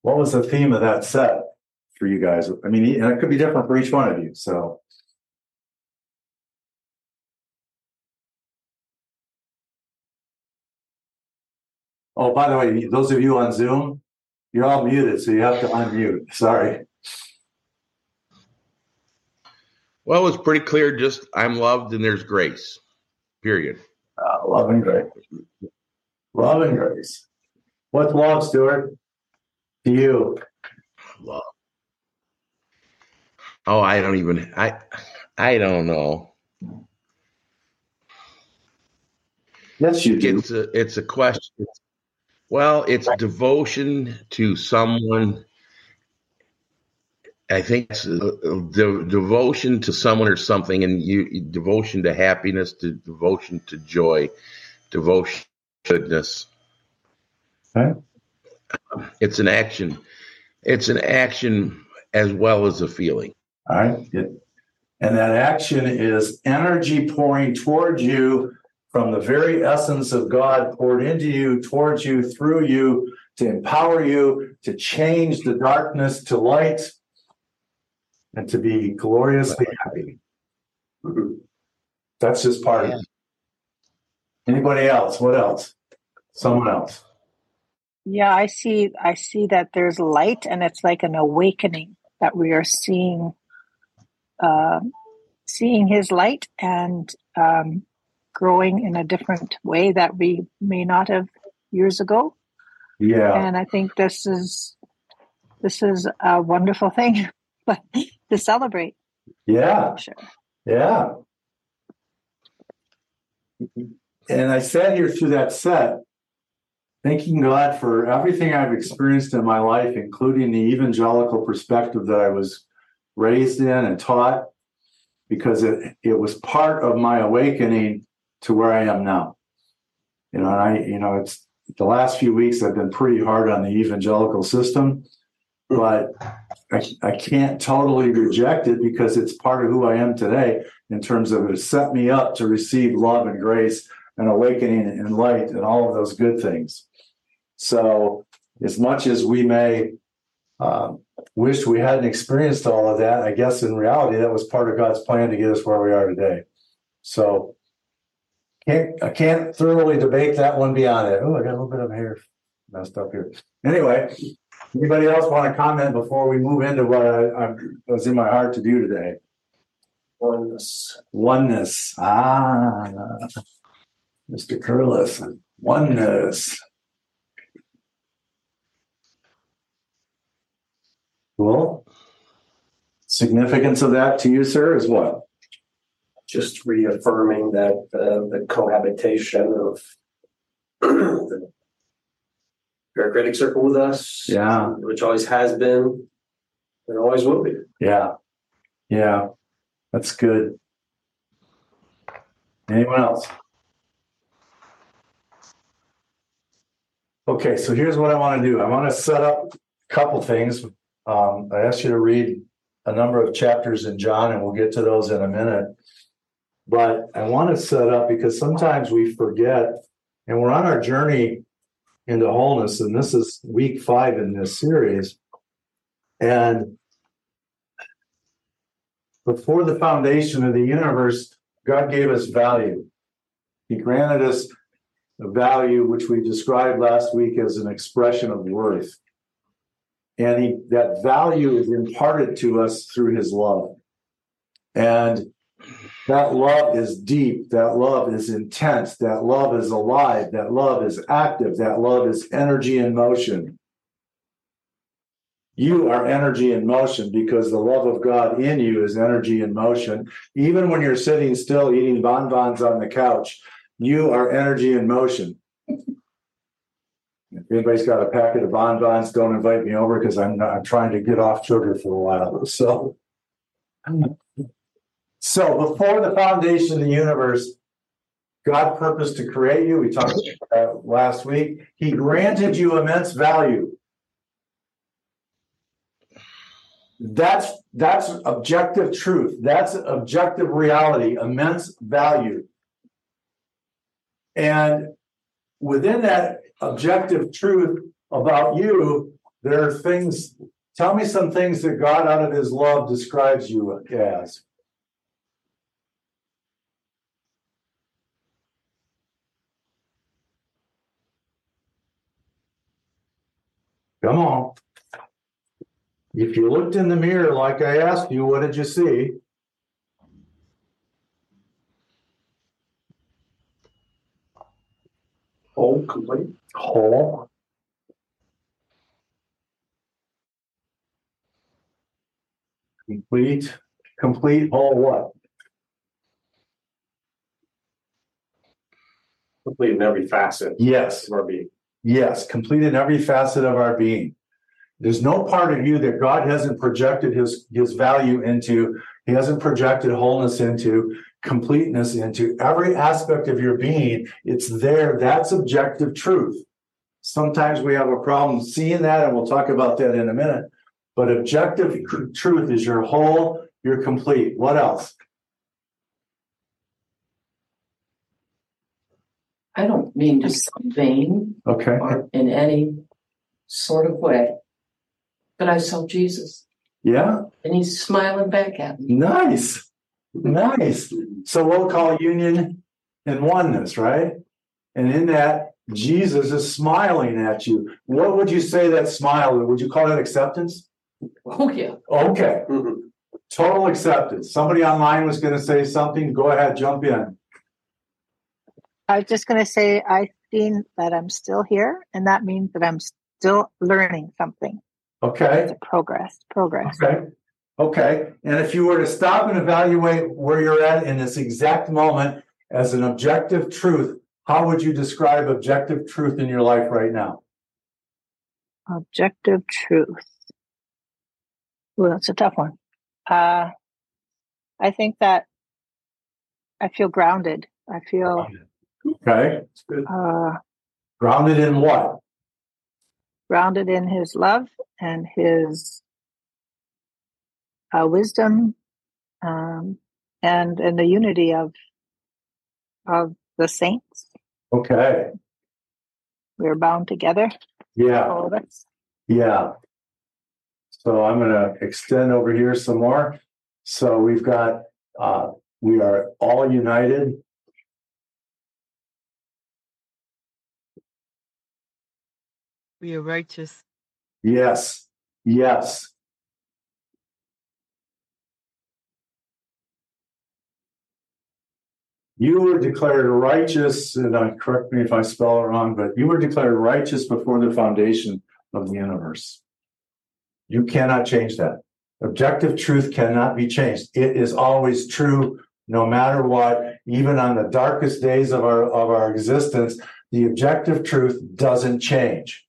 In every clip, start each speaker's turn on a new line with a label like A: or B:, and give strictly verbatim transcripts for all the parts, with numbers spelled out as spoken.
A: what was the theme of that set for you guys? I mean, and it could be different for each one of you. So. Oh, by the way, those of you on Zoom, you're all muted, so you have to unmute. Sorry.
B: Well, it was pretty clear. Just I'm loved and there's grace. Period.
A: Uh, love and grace. Love and grace. What's love, Stuart? To you?
B: Love. Oh, I don't even. I. I don't know.
A: Yes, you do.
B: It's a. It's a question. Well, it's devotion to someone. I think it's the devotion to someone or something, and you devotion to happiness, to devotion to joy, devotion to goodness.
A: Okay.
B: It's an action. It's an action as well as a feeling.
A: All right. Good. And that action is energy pouring towards you from the very essence of God poured into you, towards you, through you, to empower you, to change the darkness to light, and to be gloriously happy. That's just part yeah. of it. Anybody else? What else? Someone else.
C: Yeah, I see I see that there's light, and it's like an awakening that we are seeing uh, seeing his light and um, growing in a different way that we may not have years ago.
A: Yeah.
C: And I think this is this is a wonderful thing to celebrate.
A: Yeah.
C: Sure.
A: Yeah. And I sat here through that set thanking God for everything I've experienced in my life, including the evangelical perspective that I was raised in and taught, because it, it was part of my awakening to where I am now. You know, and I, you know, it's the last few weeks I've been pretty hard on the evangelical system, but I, I can't totally reject it because it's part of who I am today in terms of it set me up to receive love and grace and awakening and light and all of those good things. So as much as we may uh, wish we hadn't experienced all of that, I guess in reality, that was part of God's plan to get us where we are today. So can't, I can't thoroughly debate that one beyond it. Oh, I got a little bit of hair messed up here. Anyway, anybody else want to comment before we move into what I, I was in my heart to do today? Oneness. Oneness. Ah, Mister Curlis. Oneness. Cool. Significance of that to you, sir, is what?
D: Just reaffirming that uh, the cohabitation of the Paracretic Circle with us,
A: yeah,
D: which always has been and always will be.
A: Yeah, yeah, that's good. Anyone else? Okay, so here's what I want to do. I want to set up a couple things. Um, I asked you to read a number of chapters in John, and we'll get to those in a minute. But I want to set up because sometimes we forget, and we're on our journey into wholeness, and this is week five in this series. And before the foundation of the universe, God gave us value. He granted us a value which we described last week as an expression of worth. And he, that value is imparted to us through his love. And that love is deep. That love is intense. That love is alive. That love is active. That love is energy in motion. You are energy in motion because the love of God in you is energy in motion. Even when you're sitting still eating bonbons on the couch, you are energy in motion. If anybody's got a packet of bonbons, don't invite me over because I'm, I'm trying to get off sugar for a while. So, so before the foundation of the universe, God purposed to create you. We talked about that last week. He granted you immense value. That's that's objective truth. That's objective reality, immense value. And within that objective truth about you, there are things, tell me some things that God out of his love describes you as. Come on. If you looked in the mirror like I asked you, what did you see?
D: Whole, complete.
A: Whole. Complete. Complete whole what?
D: Complete in every facet
A: Yes.
D: of our being.
A: Yes. Complete in every facet of our being. There's no part of you that God hasn't projected his, his value into. He hasn't projected wholeness into, completeness into. Every aspect of your being, it's there. That's objective truth. Sometimes we have a problem seeing that, and we'll talk about that in a minute. But objective tr- truth is you're whole, you're complete. What else?
E: I don't mean to sound vain
A: Okay.
E: or in any sort of way, but I saw Jesus
A: Yeah.
E: and he's smiling back at me.
A: Nice. Nice. So we'll call union and oneness, right? And in that, Jesus is smiling at you. What would you say that smile is? Would you call that acceptance?
E: Oh, yeah.
A: Okay.
D: Mhm.
A: Total acceptance. Somebody online was going to say something. Go ahead, jump in.
C: I was just going to say, I've seen that I'm still here, and that means that I'm still learning something.
A: Okay.
C: It's a progress, progress.
A: Okay. Okay. And if you were to stop and evaluate where you're at in this exact moment as an objective truth, how would you describe objective truth in your life right now?
C: Objective truth. Well, that's a tough one. Uh, I think that I feel grounded. I feel
A: Okay.
C: uh,
A: Grounded in what?
C: grounded in his love and his uh, wisdom, um, and in the unity of of the saints.
A: Okay.
C: We're bound together,
A: Yeah.
C: all of us.
A: Yeah. So I'm going to extend over here some more. So we've got, uh, we are all united.
F: We are righteous.
A: Yes. Yes. You were declared righteous, and uh, correct me if I spell it wrong, but you were declared righteous before the foundation of the universe. You cannot change that. Objective truth cannot be changed. It is always true, no matter what. Even on the darkest days of our of our existence, the objective truth doesn't change.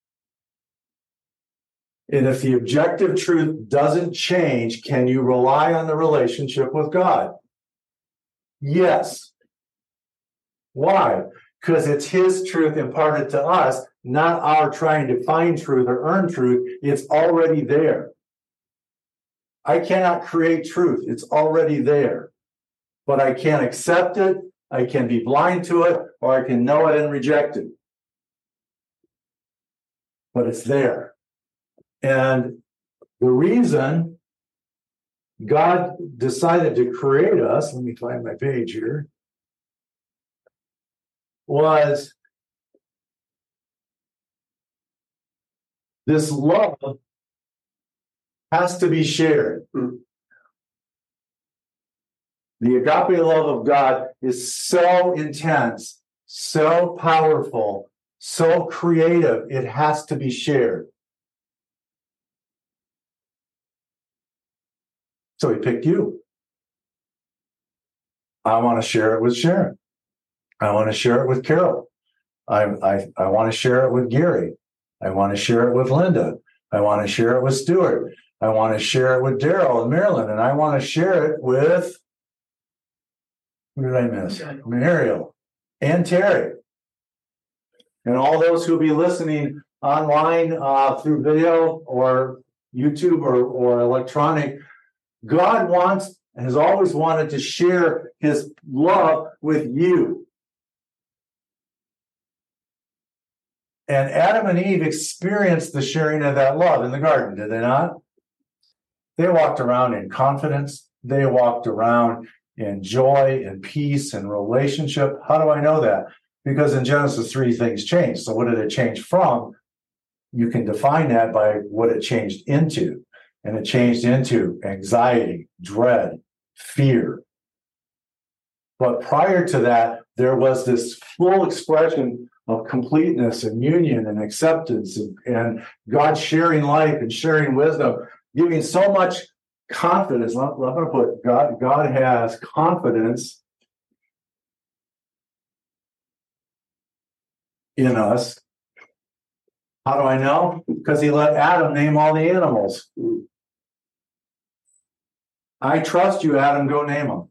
A: And if the objective truth doesn't change, can you rely on the relationship with God? Yes. Why? Because it's his truth imparted to us, not our trying to find truth or earn truth. It's already there. I cannot create truth. It's already there. But I can accept it, I can be blind to it, or I can know it and reject it. But it's there. And the reason God decided to create us, let me find my page here, was this love has to be shared.
D: Mm.
A: The agape love of God is so intense, so powerful, so creative, it has to be shared. So he picked you. I want to share it with Sharon. I want to share it with Carol. I, I, I want to share it with Gary. I want to share it with Linda. I want to share it with Stuart. I want to share it with Daryl and Marilyn. And I want to share it with, who did I miss? Muriel and Terry. And all those who will be listening online uh, through video or YouTube or, or electronic. God wants, has always wanted to share his love with you. And Adam and Eve experienced the sharing of that love in the garden, did they not? They walked around in confidence. They walked around in joy and peace and relationship. How do I know that? Because in Genesis three, things changed. So what did it change from? You can define that by what it changed into. And it changed into anxiety, dread, fear. But prior to that, there was this full expression of completeness and union and acceptance and, and God sharing life and sharing wisdom, giving so much confidence. I'm going to put God, God has confidence in us. How do I know? Because he let Adam name all the animals. I trust you, Adam, go name them.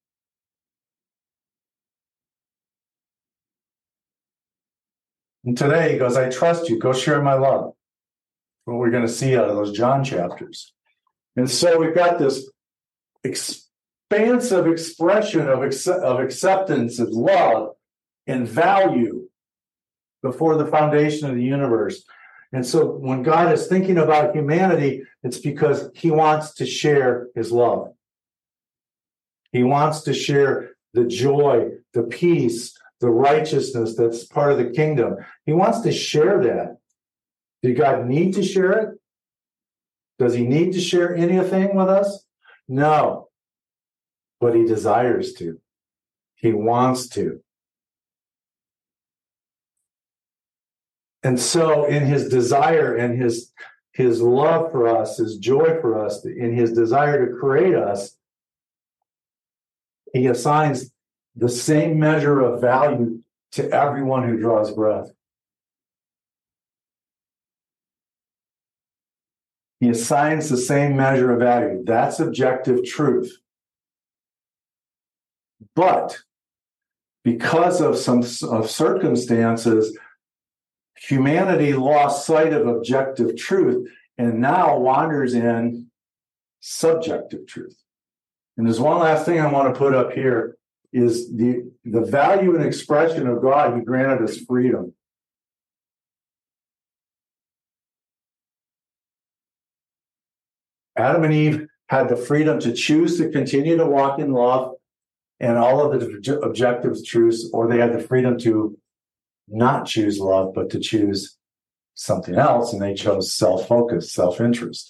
A: And today he goes, I trust you, go share my love. What we're going to see out of those John chapters. And so we've got this expansive expression of, accept- of acceptance of love and value before the foundation of the universe. And so when God is thinking about humanity, it's because he wants to share his love. He wants to share the joy, the peace, the righteousness that's part of the kingdom. He wants to share that. Did God need to share it? Does he need to share anything with us? No. But he desires to. He wants to. And so in his desire and his, his love for us, his joy for us, in his desire to create us, he assigns the same measure of value to everyone who draws breath. He assigns the same measure of value. That's objective truth. But because of some of circumstances, humanity lost sight of objective truth and now wanders in subjective truth. And there's one last thing I want to put up here is the, the value and expression of God. He granted us freedom. Adam and Eve had the freedom to choose to continue to walk in love and all of the objective truths, or they had the freedom to not choose love, but to choose something else, and they chose self-focus, self-interest.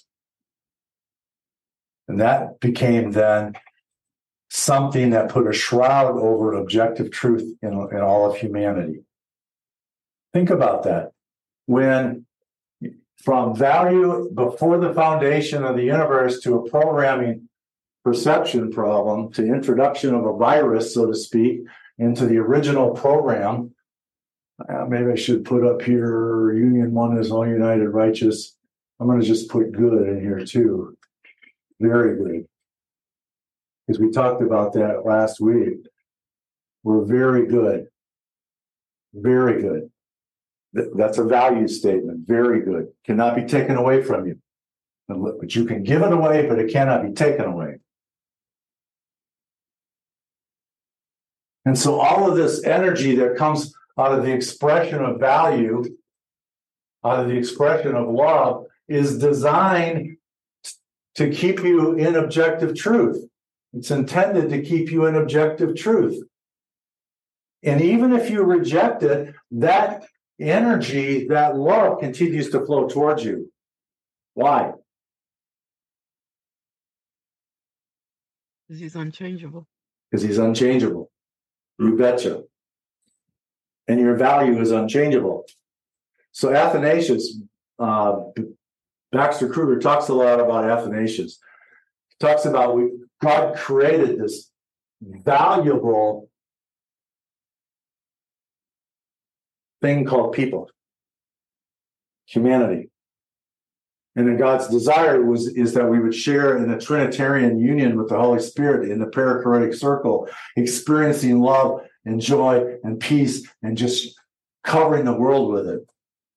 A: And that became then something that put a shroud over objective truth in, in all of humanity. Think about that. When from value before the foundation of the universe to a programming perception problem to introduction of a virus, so to speak, into the original program, uh, maybe I should put up here, Union One is all united righteous. I'm going to just put good in here too. Very good. Because we talked about that last week. We're very good. Very good. Th- that's a value statement. Very good. Cannot be taken away from you. But you can give it away, but it cannot be taken away. And so all of this energy that comes out of the expression of value, out of the expression of love, is designed to keep you in objective truth. It's intended to keep you in objective truth. And even if you reject it, that energy, that love continues to flow towards you. Why?
F: Because he's unchangeable.
A: Because he's unchangeable. You betcha. And your value is unchangeable. So Athanasius, uh, Baxter Kruger talks a lot about Athanasius. He talks about we, God created this valuable thing called people, humanity. And then God's desire was is that we would share in a Trinitarian union with the Holy Spirit in the perichoretic circle, experiencing love and joy and peace and just covering the world with it.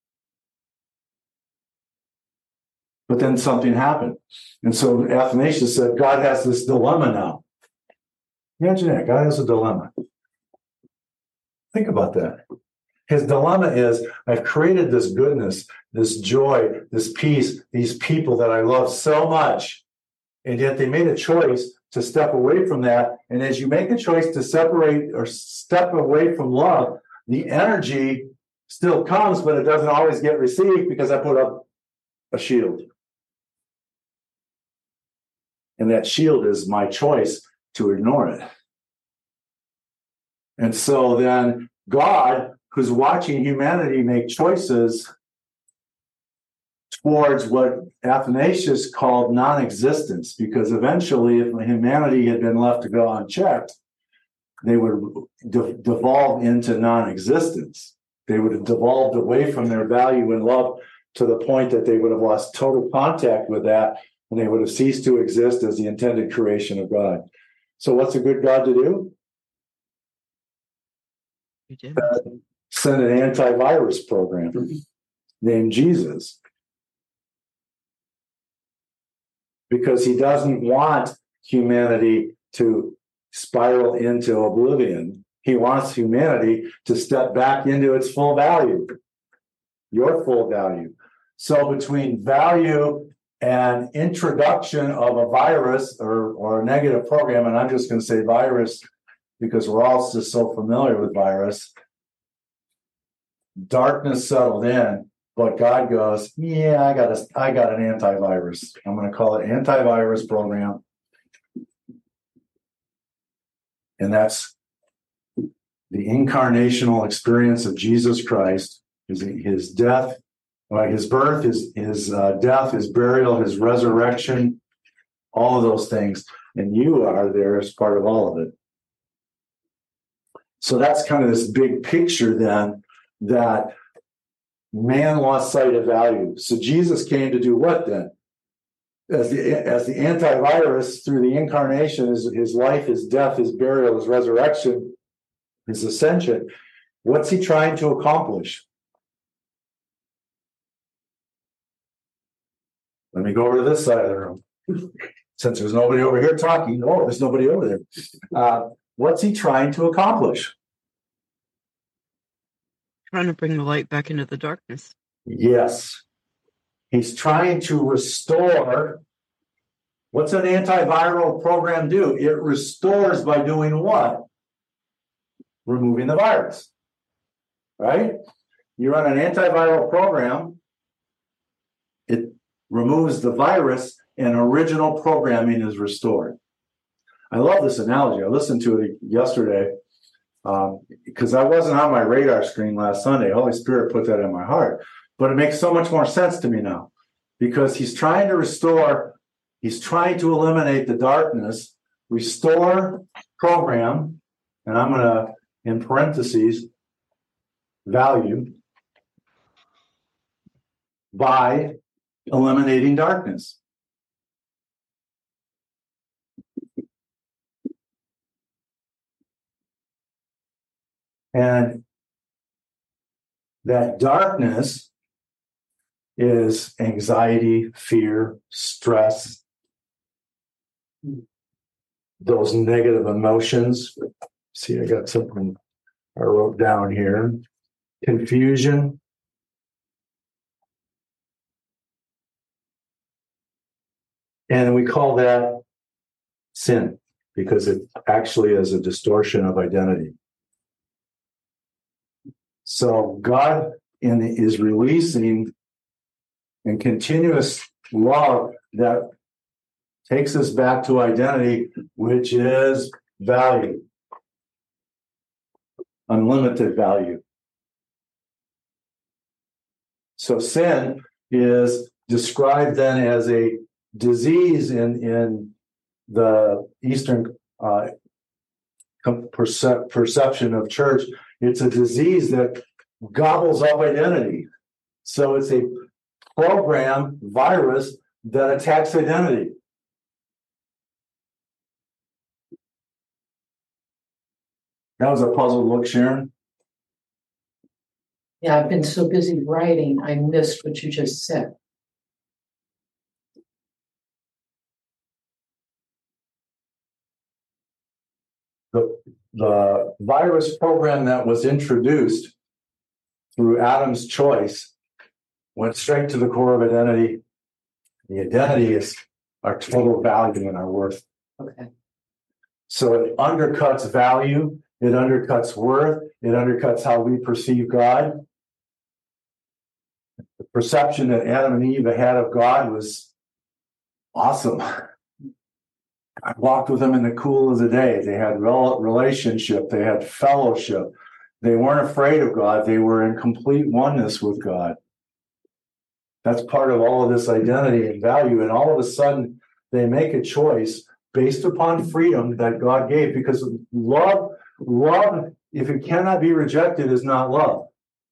A: But then something happened. And so Athanasius said, God has this dilemma now. Imagine that. God has a dilemma. Think about that. His dilemma is, I've created this goodness, this joy, this peace, these people that I love so much, and yet they made a choice to step away from that. And as you make a choice to separate or step away from love, the energy still comes, but it doesn't always get received because I put up a shield. And that shield is my choice to ignore it. And so then God, who's watching humanity make choices towards what Athanasius called non-existence, because eventually if humanity had been left to go unchecked, they would de- devolve into non-existence. They would have devolved away from their value and love to the point that they would have lost total contact with that, and they would have ceased to exist as the intended creation of God. So what's a good God to do? Uh, send an antivirus program named Jesus. Because he doesn't want humanity to spiral into oblivion. He wants humanity to step back into its full value, your full value. So between value and introduction of a virus or, or a negative program, and I'm just going to say virus because we're all just so familiar with virus, darkness settled in. But God goes, yeah, I got a, I got an antivirus. I'm going to call it antivirus program. And that's the incarnational experience of Jesus Christ, his, his death, uh, his birth, his, his uh, death, his burial, his resurrection, all of those things. And you are there as part of all of it. So that's kind of this big picture then that man lost sight of value. So Jesus came to do what then? As the as the antivirus through the incarnation, his, his life, his death, his burial, his resurrection, his ascension. What's he trying to accomplish? Let me go over to this side of the room. Since there's nobody over here talking, oh, there's nobody over there. Uh, what's he trying to accomplish?
F: Trying to bring the light back into the darkness.
A: Yes. He's trying to restore. What's an antiviral program do? It restores by doing what? Removing the virus. Right? You run an antiviral program, it removes the virus, and original programming is restored. I love this analogy. I listened to it yesterday. Um, because I wasn't on my radar screen last Sunday. Holy Spirit put that in my heart. But it makes so much more sense to me now. Because he's trying to restore, he's trying to eliminate the darkness, restore program, and I'm going to, in parentheses, value, by eliminating darkness. And that darkness is anxiety, fear, stress, those negative emotions. See, I got something I wrote down here. Confusion. And we call that sin because it actually is a distortion of identity. So God in, is releasing in continuous love that takes us back to identity, which is value, unlimited value. So sin is described then as a disease in, in the Eastern uh, percep- perception of church. It's a disease that gobbles up identity. So it's a program virus that attacks identity. That was a puzzled look, Sharon.
E: Yeah, I've been so busy writing, I missed what you just said.
A: The, the virus program that was introduced through Adam's choice, went straight to the core of identity. The identity is our total value and our worth.
E: Okay.
A: So it undercuts value, it undercuts worth, it undercuts how we perceive God. The perception that Adam and Eve had of God was awesome. I walked with them in the cool of the day. They had relationship, they had fellowship. They weren't afraid of God, they were in complete oneness with God. That's part of all of this identity and value. And all of a sudden, they make a choice based upon freedom that God gave, because love, love, if it cannot be rejected, is not love.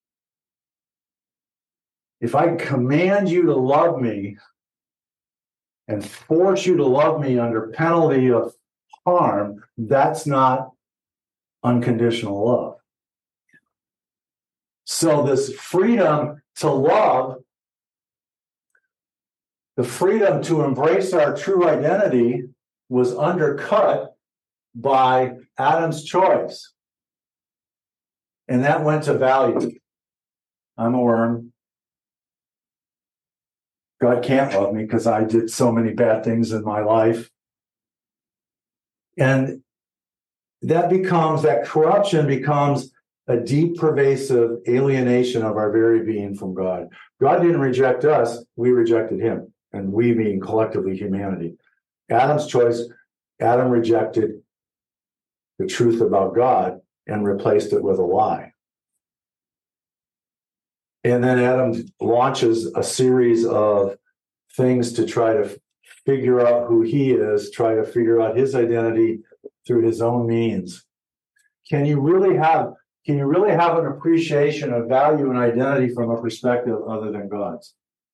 A: If I command you to love me and force you to love me under penalty of harm, that's not unconditional love. So this freedom to love, the freedom to embrace our true identity, was undercut by Adam's choice. And that went to value. I'm a worm. God can't love me because I did so many bad things in my life. And that becomes, that corruption becomes a deep, pervasive alienation of our very being from God. God didn't reject us, we rejected him, and we being collectively humanity. Adam's choice, Adam rejected the truth about God and replaced it with a lie. And then Adam launches a series of things to try to figure out who he is, try to figure out his identity through his own means. Can you really have, can you really have an appreciation of value and identity from a perspective other than God's?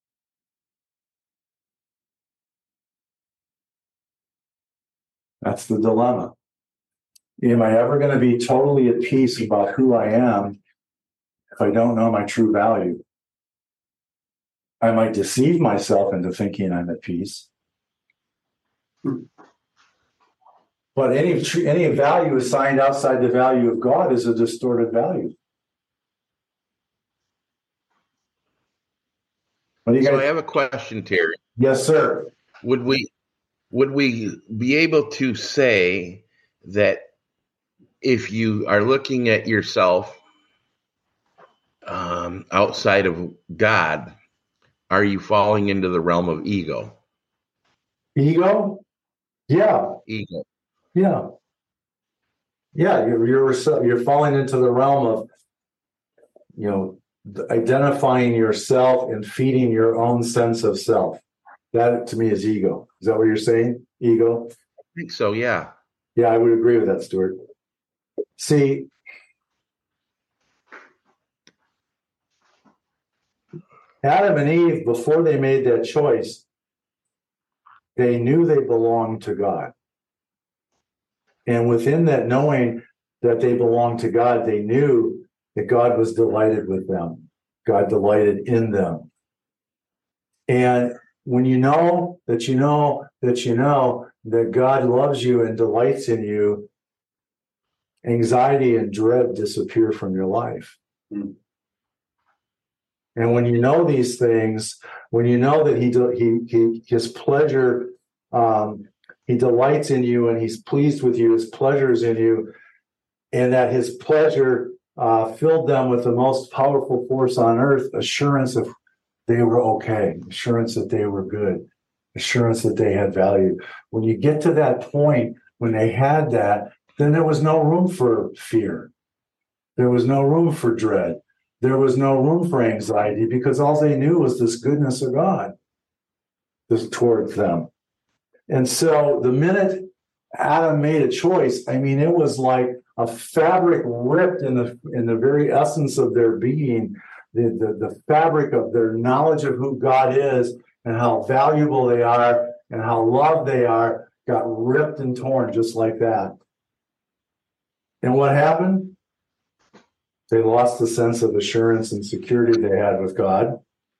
A: That's the dilemma. Am I ever going to be totally at peace about who I am if I don't know my true value? I might deceive myself into thinking I'm at peace. But any any value assigned outside the value of God is a distorted value. What do you
B: So
A: guys?
B: I have a question, Terry.
A: Yes, sir.
B: Would we would we be able to say that if you are looking at yourself um, outside of God, are you falling into the realm of ego?
A: Ego? Yeah.
B: Ego.
A: Yeah. Yeah, you're, you're you're falling into the realm of, you know, identifying yourself and feeding your own sense of self. That to me is ego. Is that what you're saying? Ego?
B: I think so, yeah.
A: Yeah, I would agree with that, Stuart. See, Adam and Eve, before they made that choice, they knew they belonged to God. And within that knowing that they belonged to God, they knew that God was delighted with them. God delighted in them. And when you know that you know that you know that God loves you and delights in you, anxiety and dread disappear from your life. Mm. And when you know these things, when you know that he he, he his pleasure, um, he delights in you and he's pleased with you, his pleasure is in you, and that his pleasure uh, filled them with the most powerful force on earth, assurance of they were okay, assurance that they were good, assurance that they had value. When you get to that point, when they had that, then there was no room for fear. There was no room for dread. There was no room for anxiety because all they knew was this goodness of God was towards them. And so the minute Adam made a choice, I mean, it was like a fabric ripped in the in the very essence of their being, the, the, the fabric of their knowledge of who God is and how valuable they are and how loved they are got ripped and torn just like that. And what happened? They lost the sense of assurance and security they had with God.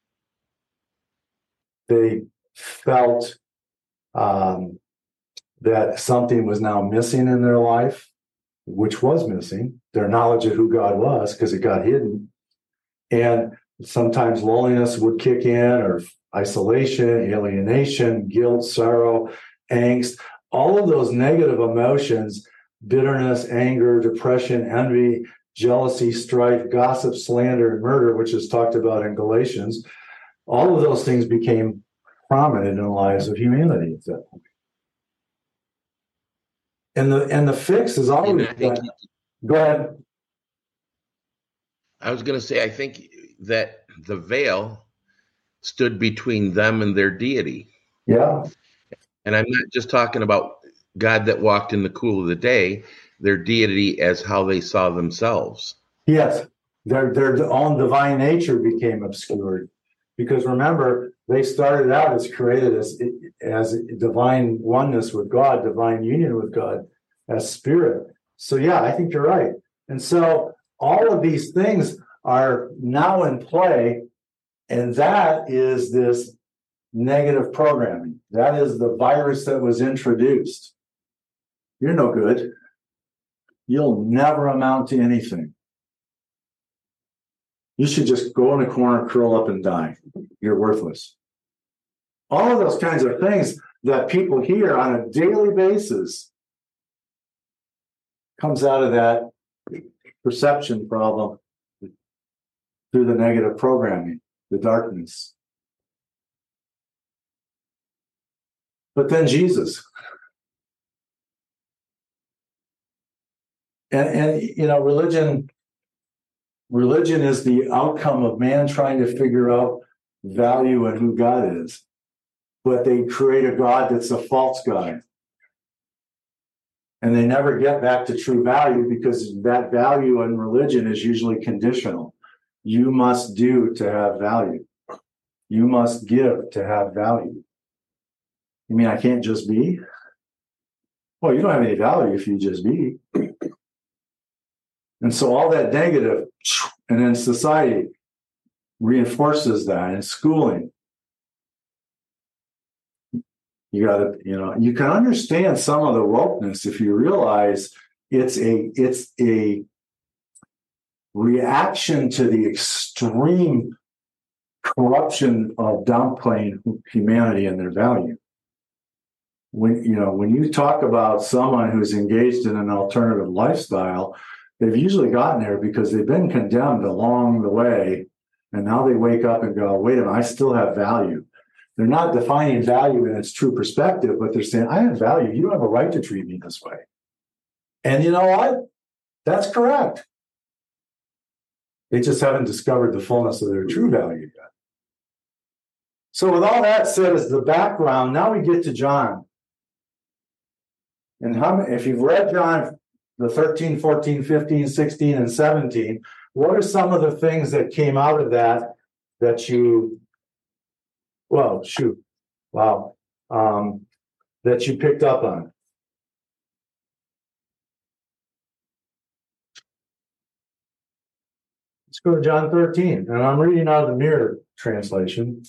A: They felt um, that something was now missing in their life, which was missing, their knowledge of who God was, because it got hidden. And sometimes loneliness would kick in, or isolation, alienation, guilt, sorrow, angst, all of those negative emotions, bitterness, anger, depression, envy, jealousy, strife, gossip, slander, and murder, which is talked about in Galatians. All of those things became prominent in the lives of humanity at that point. And the and the fix is always
B: think,
A: go ahead.
B: I was going to say, I think that the veil stood between them and their deity.
A: Yeah.
B: And I'm not just talking about God that walked in the cool of the day, their deity as how they saw themselves.
A: Yes. Their their own divine nature became obscured. Because remember, they started out as created as as divine oneness with God, divine union with God, as spirit. So yeah, I think you're right. And so all of these things are now in play, and that is this negative programming. That is the virus that was introduced. You're no good. You'll never amount to anything. You should just go in a corner, curl up, and die. You're worthless. All of those kinds of things that people hear on a daily basis comes out of that perception problem through the negative programming, the darkness. But then Jesus. And, and you know, religion... Religion is the outcome of man trying to figure out value and who God is. But they create a God that's a false God. And they never get back to true value because that value in religion is usually conditional. You must do to have value. You must give to have value. You mean I can't just be? Well, you don't have any value if you just be. And so all that negative, and then society reinforces that, and schooling. You got to, you know, you can understand some of the wokeness if you realize it's a it's a reaction to the extreme corruption of downplaying humanity and their value. When you know when you talk about someone who's engaged in an alternative lifestyle, they've usually gotten there because they've been condemned along the way, and now they wake up and go, wait a minute, I still have value. They're not defining value in its true perspective, but they're saying, I have value. You don't have a right to treat me this way. And you know what? That's correct. They just haven't discovered the fullness of their true value yet. So with all that said as the background, now we get to John. And how, if you've read John, the thirteen, fourteen, fifteen, sixteen, and seventeen, what are some of the things that came out of that that you, well, shoot, wow, um, that you picked up on? Let's go to John thirteen, and I'm reading out of the Mirror translation.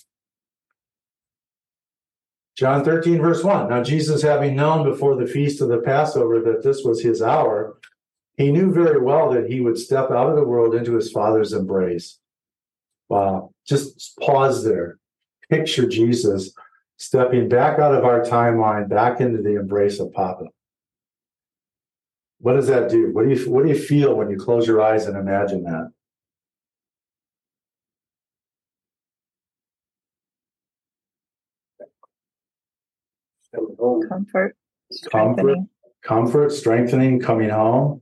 A: John thirteen, verse one. Now Jesus, having known before the feast of the Passover that this was his hour, he knew very well that he would step out of the world into his Father's embrace. Wow. Just pause there. Picture Jesus stepping back out of our timeline, back into the embrace of Papa. What does that do? What do you, what do you feel when you close your eyes and imagine that?
C: Comfort,
A: Comfort, comfort, strengthening, coming home.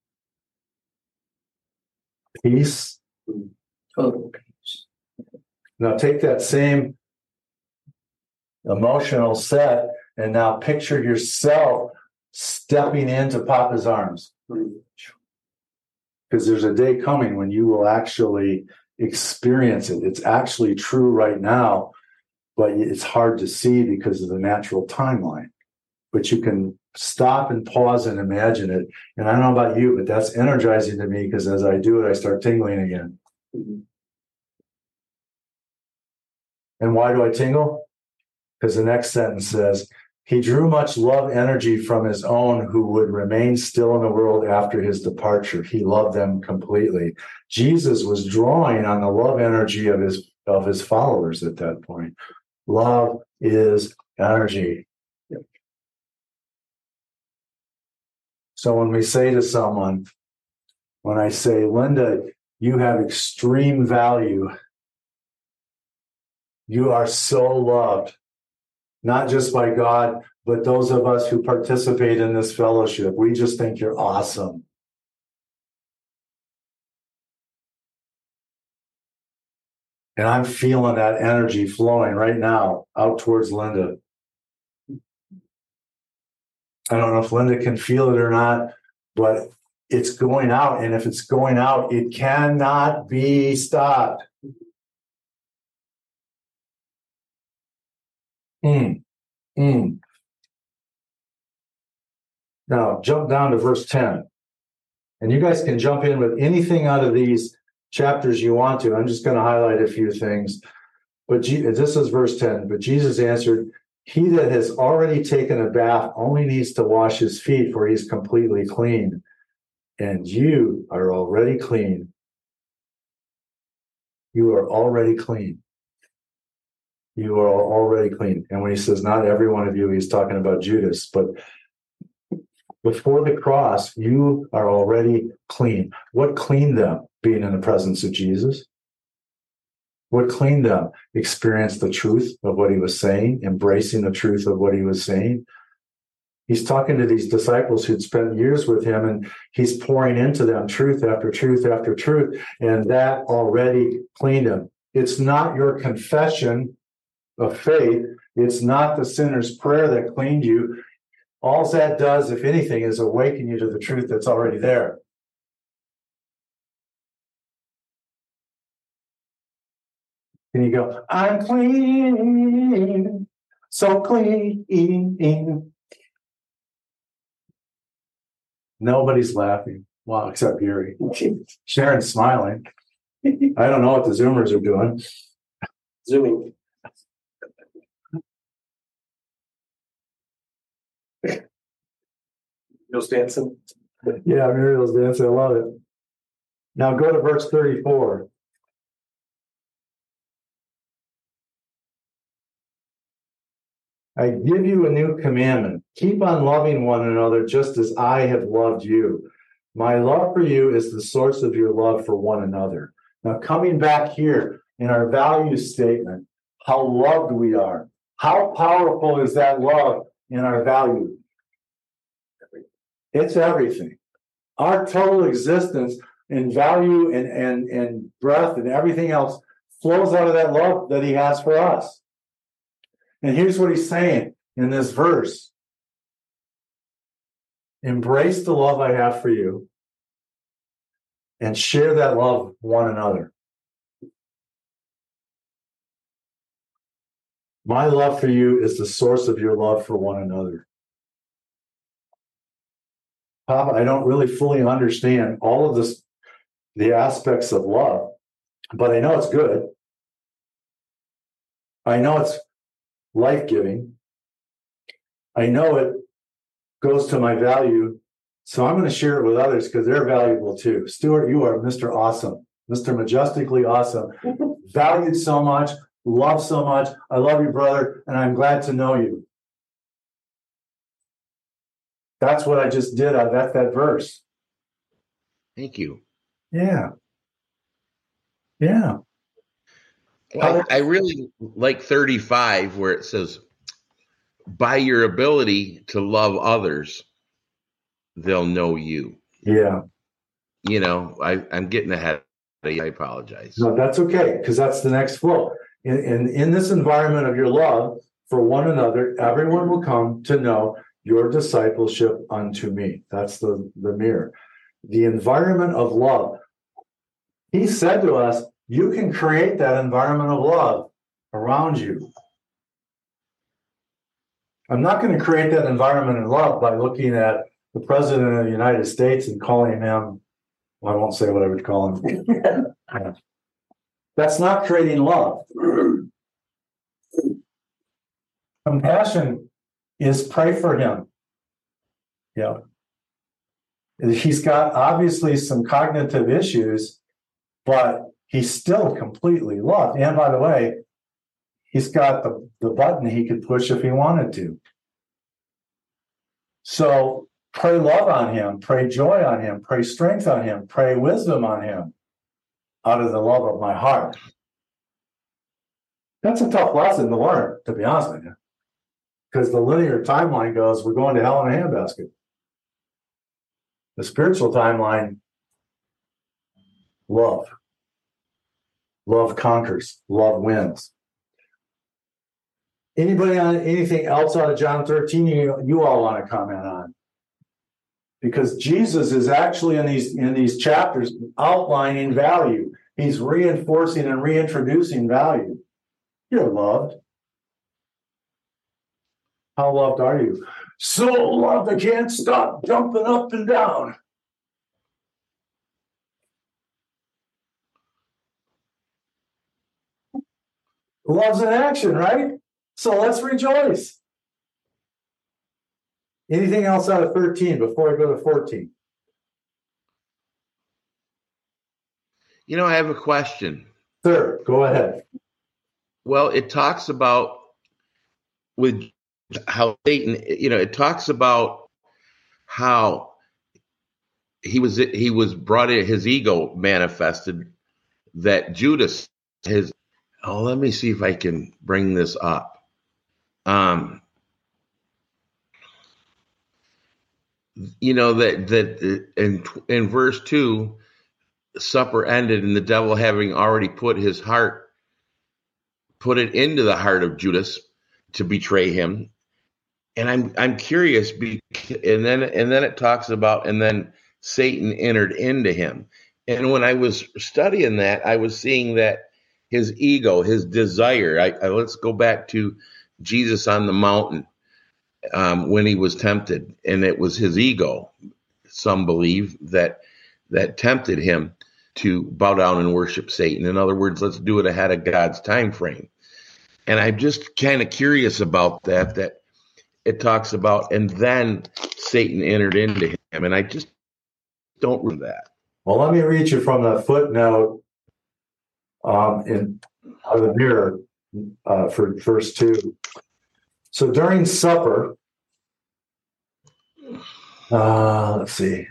A: Peace.
E: Total peace.
A: Now take that same emotional set and now picture yourself stepping into Papa's arms. Because there's a day coming when you will actually experience it. It's actually true right now, but it's hard to see because of the natural timeline. But you can stop and pause and imagine it. And I don't know about you, but that's energizing to me because as I do it, I start tingling again. Mm-hmm. And why do I tingle? Because the next sentence says, He drew much love energy from his own who would remain still in the world after his departure. He loved them completely. Jesus was drawing on the love energy of his of his followers at that point. Love is energy. So when we say to someone, when I say, Linda, you have extreme value. You are so loved, not just by God, but those of us who participate in this fellowship. We just think you're awesome. And I'm feeling that energy flowing right now out towards Linda. I don't know if Linda can feel it or not, but it's going out. And if it's going out, it cannot be stopped. Mm, mm. Now, jump down to verse ten. And you guys can jump in with anything out of these chapters you want to. I'm just going to highlight a few things. But Je- this is verse ten. But Jesus answered, he that has already taken a bath only needs to wash his feet, for he is completely clean. And you are already clean. You are already clean. You are already clean. And when he says not every one of you, he's talking about Judas. But before the cross, you are already clean. What cleaned them? Being in the presence of Jesus. What cleaned them? Experience the truth of what he was saying, embracing the truth of what he was saying. He's talking to these disciples who'd spent years with him, and he's pouring into them truth after truth after truth, and that already cleaned them. It's not your confession of faith. It's not the sinner's prayer that cleaned you. All that does, if anything, is awaken you to the truth that's already there. And you go, I'm clean, so clean. Nobody's laughing. Well, except Gary. Sharon's smiling. I don't know what the Zoomers are doing.
D: Zooming. Muriel's dancing.
A: Yeah, Muriel's dancing. I love it. Now go to verse thirty-four. I give you a new commandment. Keep on loving one another just as I have loved you. My love for you is the source of your love for one another. Now, coming back here in our value statement, how loved we are. How powerful is that love in our value? It's everything. Our total existence and value and, and, and breath and everything else flows out of that love that he has for us. And here's what he's saying in this verse. Embrace the love I have for you and share that love with one another. My love for you is the source of your love for one another. Papa, I don't really fully understand all of this, the aspects of love, but I know it's good. I know it's life-giving. I know it goes to my value, so I'm going to share it with others because they're valuable too. Stuart, you are Mister Awesome, Mister Majestically Awesome, valued so much, loved so much. I love you, brother, and I'm glad to know you. That's what I just did. I That's that verse.
B: Thank you.
A: Yeah. Yeah.
B: Well, I, I really like thirty-five where it says, by your ability to love others, they'll know you.
A: Yeah.
B: You know, I, I'm getting ahead of you. I apologize.
A: No, that's okay, because that's the next flow. In, in, in this environment of your love for one another, everyone will come to know your discipleship unto me. That's the, the mirror. The environment of love. He said to us, you can create that environment of love around you. I'm not going to create that environment of love by looking at the president of the United States and calling him, well, I won't say what I would call him. That's not creating love. Compassion is pray for him. Yeah. He's got obviously some cognitive issues, but he's still completely loved. And by the way, he's got the, the button he could push if he wanted to. So pray love on him, pray joy on him, pray strength on him, pray wisdom on him out of the love of my heart. That's a tough lesson to learn, to be honest with you. Because the linear timeline goes, we're going to hell in a handbasket. The spiritual timeline, love. Love conquers. Love wins. Anybody on anything else out of John thirteen you, you all want to comment on? Because Jesus is actually in these in these chapters outlining value. He's reinforcing and reintroducing value. You're loved. How loved are you? So loved I can't stop jumping up and down. Love's in action, right? So let's rejoice. Anything else out of thirteen before I go to fourteen?
B: You know, I have a question.
A: Sir, go ahead.
B: Well, it talks about with how Satan, you know, it talks about how he was he was brought in, his ego manifested, that Judas, his oh, let me see if I can bring this up. Um, you know that that in in verse two, supper ended, and the devil having already put his heart, put it into the heart of Judas to betray him. And I'm I'm curious, and then and then it talks about, and then Satan entered into him. And when I was studying that, I was seeing that his ego, his desire. I, I let's go back to Jesus on the mountain um, when he was tempted, and it was his ego. Some believe that that tempted him to bow down and worship Satan. In other words, let's do it ahead of God's time frame. And I'm just kind of curious about that. That it talks about, and then Satan entered into him, and I just don't read that.
A: Well, let me read you from the footnote um, in of the mirror uh, for verse two. So during supper, uh, let's see,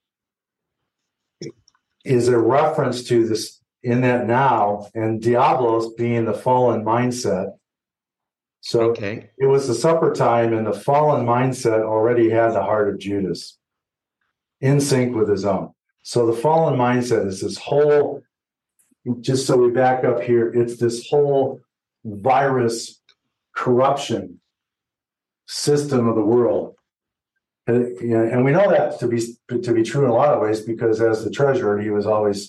A: is a reference to this in that now, and Diablos being the fallen mindset. So
B: okay.
A: It was the supper time, and the fallen mindset already had the heart of Judas in sync with his own. So the fallen mindset is this whole, just so we back up here, it's this whole virus corruption system of the world. And, you know, and we know that to be to be true in a lot of ways, because as the treasurer, he was always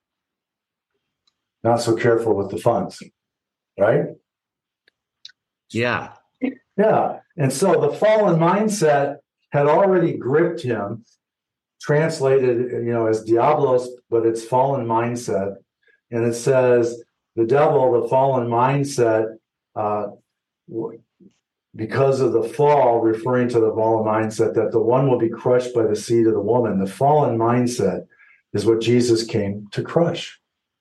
A: not so careful with the funds, right?
B: Yeah.
A: Yeah. And so the fallen mindset had already gripped him, translated, you know, as Diablos, but it's fallen mindset. And it says the devil, the fallen mindset, uh, because of the fall, referring to the fallen mindset, that the one will be crushed by the seed of the woman. The fallen mindset is what Jesus came to crush.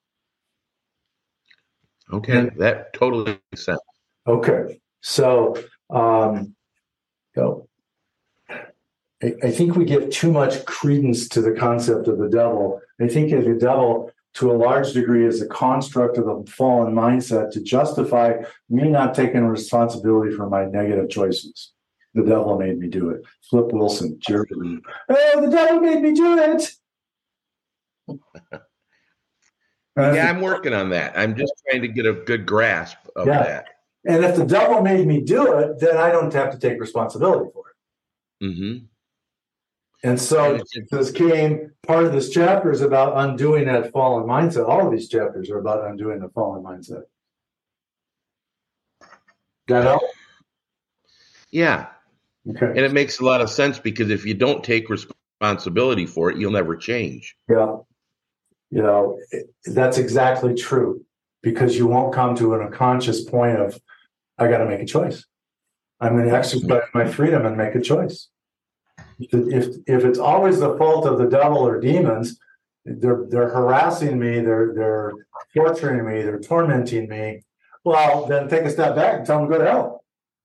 B: Okay, and, that totally makes sense.
A: Okay, so um, you know, I, I think we give too much credence to the concept of the devil. I think of the devil, to a large degree, is a construct of the fallen mindset to justify me not taking responsibility for my negative choices. The devil made me do it. Flip Wilson, Jerry. Oh, the devil made me do it.
B: Yeah, I'm working on that. I'm just trying to get a good grasp of yeah. that.
A: And if the devil made me do it, then I don't have to take responsibility for it.
B: Mm-hmm.
A: And so this came, part of this chapter is about undoing that fallen mindset. All of these chapters are about undoing the fallen mindset. That help?
B: Yeah.
A: Okay.
B: And it makes a lot of sense, because if you don't take responsibility for it, you'll never change.
A: Yeah. You know, it, that's exactly true, because you won't come to an unconscious point of, I got to make a choice. I'm going to exercise my freedom and make a choice. If if it's always the fault of the devil or demons, they're they're harassing me, they're they're torturing me, they're tormenting me. Well, then take a step back and tell them to go to hell,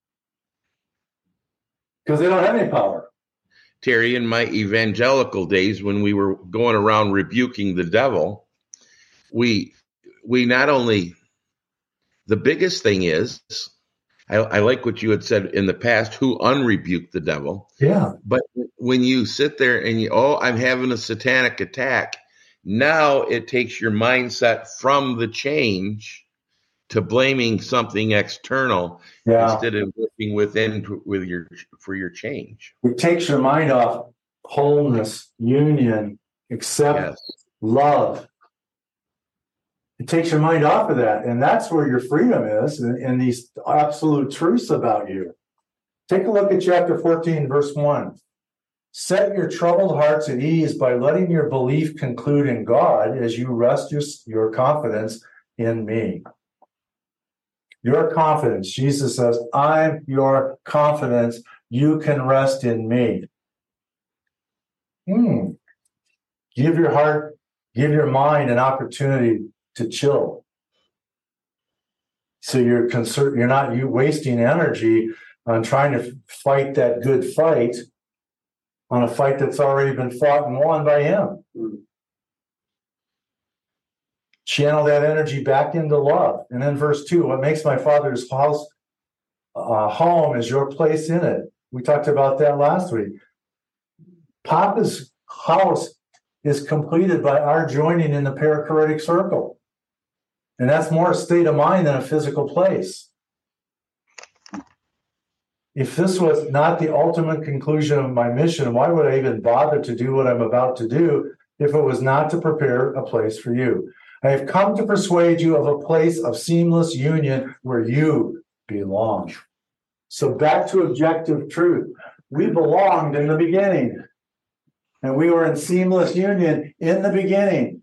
A: because they don't have any power.
B: Terry, in my evangelical days, when we were going around rebuking the devil, we we not only, the biggest thing is, I, I like what you had said in the past, who unrebuked the devil.
A: Yeah.
B: But when you sit there and you, oh, I'm having a satanic attack, now it takes your mindset from the change to blaming something external,
A: Yeah.
B: instead of looking within to, with your for your change.
A: It takes your mind off wholeness, union, acceptance,
B: Yes.
A: love. It takes your mind off of that. And that's where your freedom is, and, and these absolute truths about you. Take a look at chapter fourteen, verse one. Set your troubled hearts at ease by letting your belief conclude in God as you rest your, your confidence in me. Your confidence. Jesus says, I'm your confidence. You can rest in me. Hmm. Give your heart, give your mind an opportunity to chill. So you're concerned, you're not you wasting energy on trying to fight that good fight on a fight that's already been fought and won by him. Channel that energy back into love. And then verse two, what makes my Father's house uh, home is your place in it. We talked about that last week. Papa's house is completed by our joining in the perichoretic circle. And that's more a state of mind than a physical place. If this was not the ultimate conclusion of my mission, why would I even bother to do what I'm about to do if it was not to prepare a place for you? I have come to persuade you of a place of seamless union where you belong. So back to objective truth. We belonged in the beginning, and we were in seamless union in the beginning.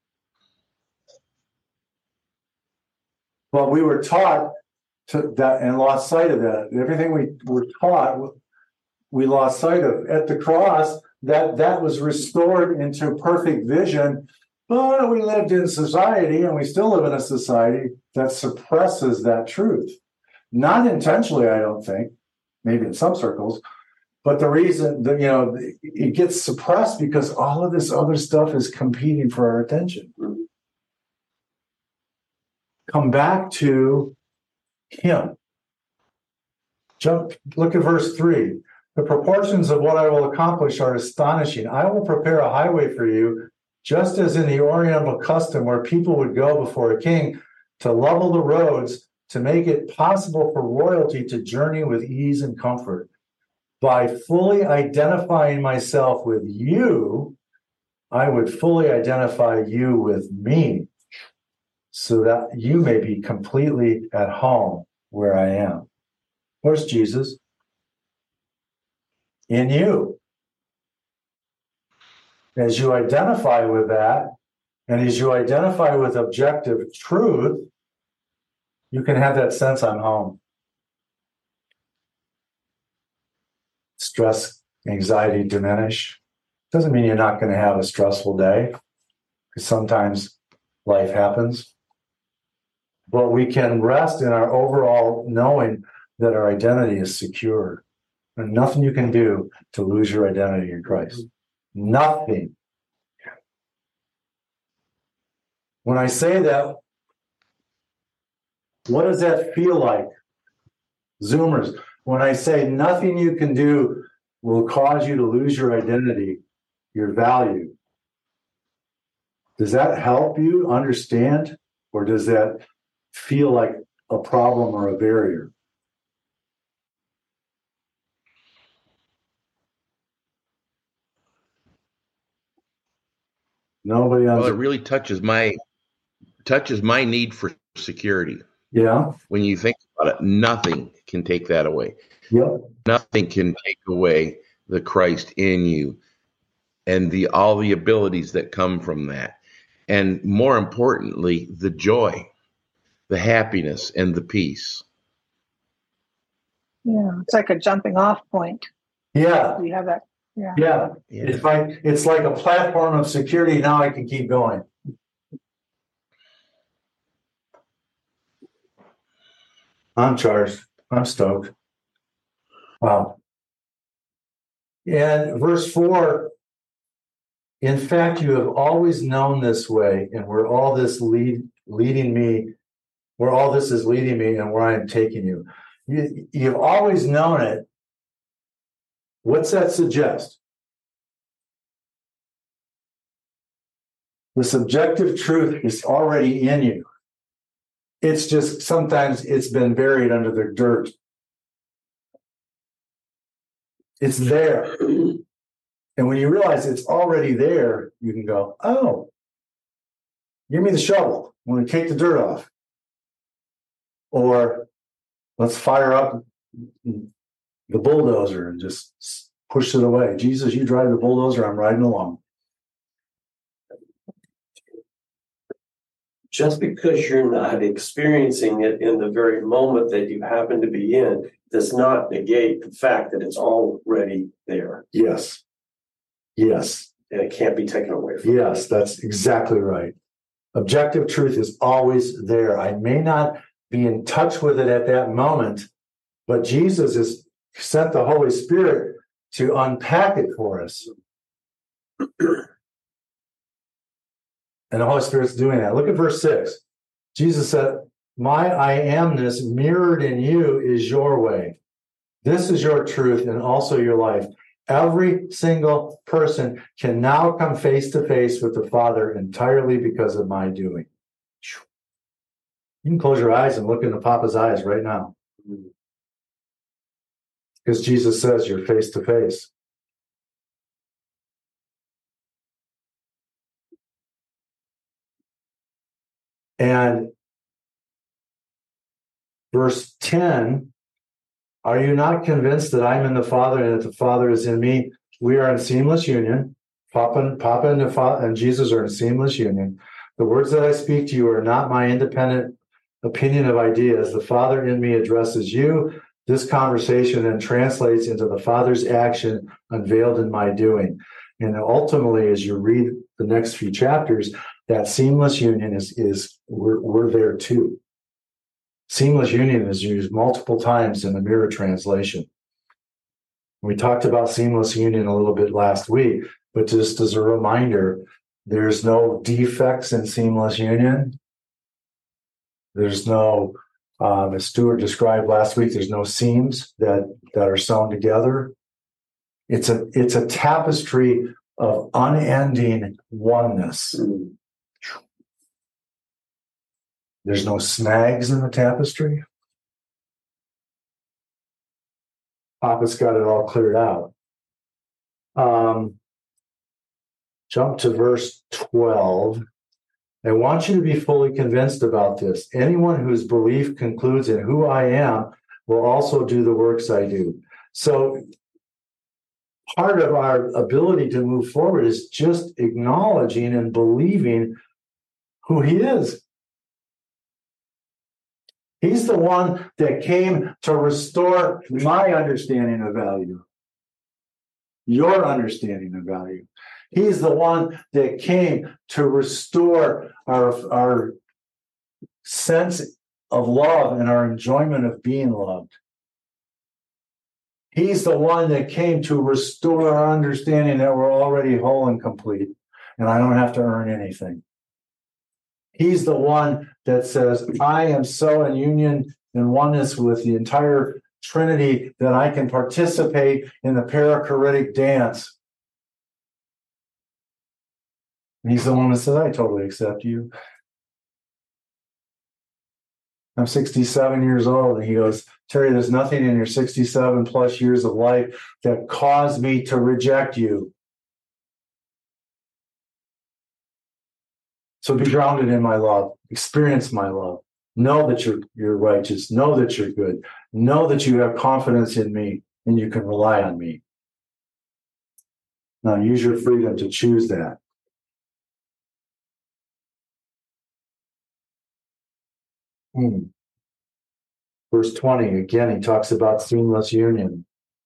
A: But we were taught to that and lost sight of that. Everything we were taught, we lost sight of. At the cross, that, that was restored into perfect vision. But we lived in society, and we still live in a society that suppresses that truth. Not intentionally, I don't think, maybe in some circles, but the reason that, you know, it gets suppressed because all of this other stuff is competing for our attention. Come back to him. Jump, look at verse three. The proportions of what I will accomplish are astonishing. I will prepare a highway for you, just as in the Oriental custom where people would go before a king to level the roads, to make it possible for royalty to journey with ease and comfort. By fully identifying myself with you, I would fully identify you with me, so that you may be completely at home where I am. Where's Jesus? In you. As you identify with that, and as you identify with objective truth, you can have that sense, I'm home. Stress, anxiety diminish. Doesn't mean you're not going to have a stressful day, because sometimes life happens. But we can rest in our overall knowing that our identity is secure. There's nothing you can do to lose your identity in Christ. Nothing. When I say that, what does that feel like? Zoomers, when I say nothing you can do will cause you to lose your identity, your value, does that help you understand, or does that feel like a problem or a barrier? Nobody
B: Well, it
A: understands.
B: really touches my touches my need for security.
A: Yeah.
B: When you think about it, nothing can take that away.
A: Yep.
B: Nothing can take away the Christ in you and the all the abilities that come from that. And more importantly, the joy, the happiness, and the peace.
C: Yeah, it's like a jumping off point.
A: Yeah,
C: We have that. Yeah.
A: yeah.
B: Yeah.
A: It's like it's like a platform of security. Now I can keep going. I'm charged. I'm stoked. Wow. And verse four, in fact, you have always known this way, and where all this lead leading me, where all this is leading me, and where I am taking you. You you've always known it. What's that suggest? The subjective truth is already in you. It's just sometimes it's been buried under the dirt. It's there. And when you realize it's already there, you can go, oh, give me the shovel. I want to take the dirt off. Or let's fire up the bulldozer and just push it away. Jesus, you drive the bulldozer, I'm riding along.
D: Just because you're not experiencing it in the very moment that you happen to be in does not negate the fact that it's already there.
A: Yes. Yes.
D: And it can't be taken away from you.
A: Yes, that's exactly right. Objective truth is always there. I may not be in touch with it at that moment, but Jesus has sent the Holy Spirit to unpack it for us. And the Holy Spirit's doing that. Look at verse six. Jesus said, my I amness mirrored in you is your way. This is your truth and also your life. Every single person can now come face to face with the Father entirely because of my doing. You can close your eyes and look into Papa's eyes right now. Because Jesus says you're face to face. And verse ten, are you not convinced that I'm in the Father and that the Father is in me? We are in seamless union. Papa, Papa and, the Father, and Jesus are in seamless union. The words that I speak to you are not my independent opinion of ideas. The Father in me addresses you. This conversation then translates into the Father's action unveiled in my doing. And ultimately, as you read the next few chapters, that seamless union is, is we're, we're there too. Seamless union is used multiple times in the Mirror translation. We talked about seamless union a little bit last week, but just as a reminder, there's no defects in seamless union. There's no, um, as Stuart described last week, there's no seams that, that are sewn together. It's a, it's a tapestry of unending oneness.
D: Mm.
A: There's no snags in the tapestry. Papa's got it all cleared out. Um, jump to verse twelve. I want you to be fully convinced about this. Anyone whose belief concludes in who I am will also do the works I do. So part of our ability to move forward is just acknowledging and believing who he is. He's the one that came to restore my understanding of value, your understanding of value. He's the one that came to restore our, our sense of love and our enjoyment of being loved. He's the one that came to restore our understanding that we're already whole and complete, and I don't have to earn anything. He's the one that says, I am so in union and oneness with the entire Trinity that I can participate in the perichoretic dance. And he's the one that says, I totally accept you. I'm sixty-seven years old. And he goes, Terry, there's nothing in your sixty-seven plus years of life that caused me to reject you. So be grounded in my love. Experience my love. Know that you're, you're righteous. Know that you're good. Know that you have confidence in me and you can rely on me. Now use your freedom to choose that. Hmm. Verse twenty, again, he talks about seamless union.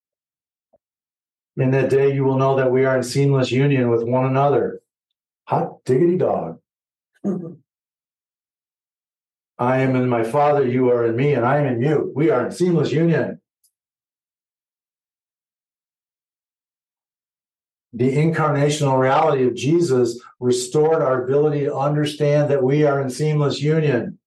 A: In that day, you will know that we are in seamless union with one another. Hot diggity dog. I am in my Father, you are in me, and I am in you. We are in seamless union. The incarnational reality of Jesus restored our ability to understand that we are in seamless union.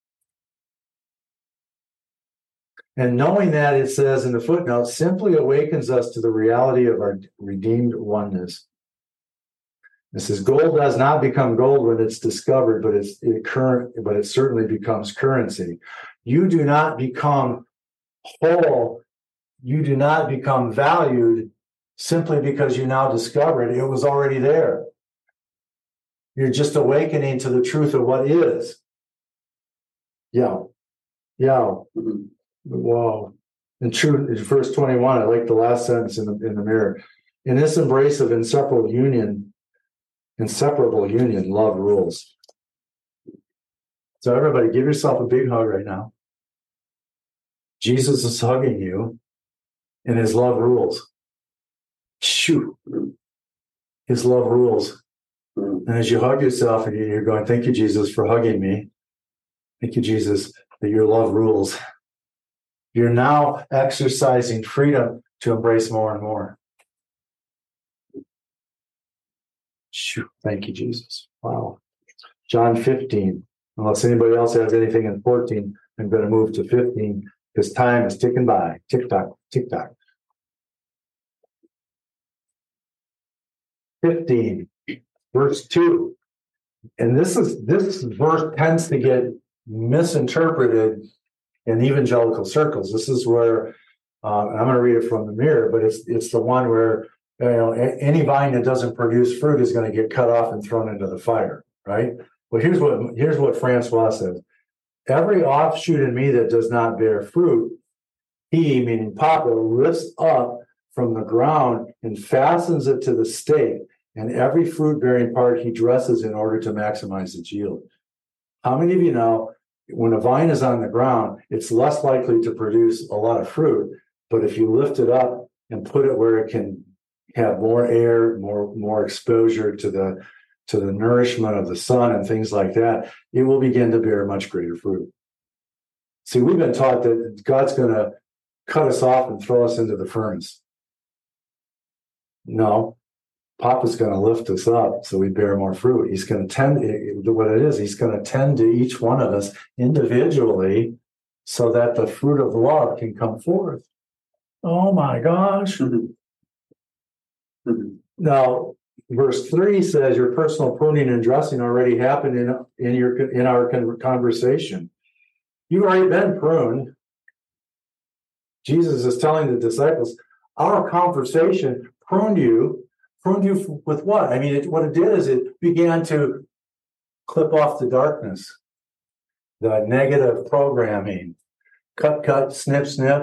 A: And knowing that, it says in the footnote, simply awakens us to the reality of our redeemed oneness. It says gold does not become gold when it's discovered, but it's it current, but it certainly becomes currency. You do not become whole. You do not become valued simply because you now discover it. It was already there. You're just awakening to the truth of what is. Yeah. Yeah.
D: Mhm.
A: Wow. In true, in verse twenty-one, I like the last sentence in the in the mirror. In this embrace of inseparable union, inseparable union, love rules. So everybody, give yourself a big hug right now. Jesus is hugging you, and his love rules. Shoot. His love rules. And as you hug yourself, and you're going, thank you, Jesus, for hugging me. Thank you, Jesus, that your love rules. You're now exercising freedom to embrace more and more. Shoot. Thank you, Jesus. Wow. John fifteen. Unless anybody else has anything in fourteen, I'm going to move to fifteen because time is ticking by. Tick tock, tick tock. fifteen, verse two. And this is this verse tends to get misinterpreted in evangelical circles. This is where uh, I'm going to read it from the mirror, but it's it's the one where you know any vine that doesn't produce fruit is going to get cut off and thrown into the fire, right? Well, here's what here's what Francois says: every offshoot in me that does not bear fruit, he, meaning Papa, lifts up from the ground and fastens it to the stake, and every fruit-bearing part he dresses in order to maximize its yield. How many of you know when a vine is on the ground, it's less likely to produce a lot of fruit, but if you lift it up and put it where it can have more air, more more exposure to the to the nourishment of the sun and things like that, it will begin to bear much greater fruit. See, we've been taught that God's going to cut us off and throw us into the furnace. No, Papa's going to lift us up so we bear more fruit. He's going to tend to what it is. He's going to tend to each one of us individually so that the fruit of love can come forth. Oh my gosh.
D: Mhm. Mhm.
A: Now, verse three says your personal pruning and dressing already happened in, in your in our conversation. You've already been pruned. Jesus is telling the disciples, our conversation pruned you. Pruned you with what? I mean, it, what it did is it began to clip off the darkness, the negative programming. Cut, cut, snip, snip.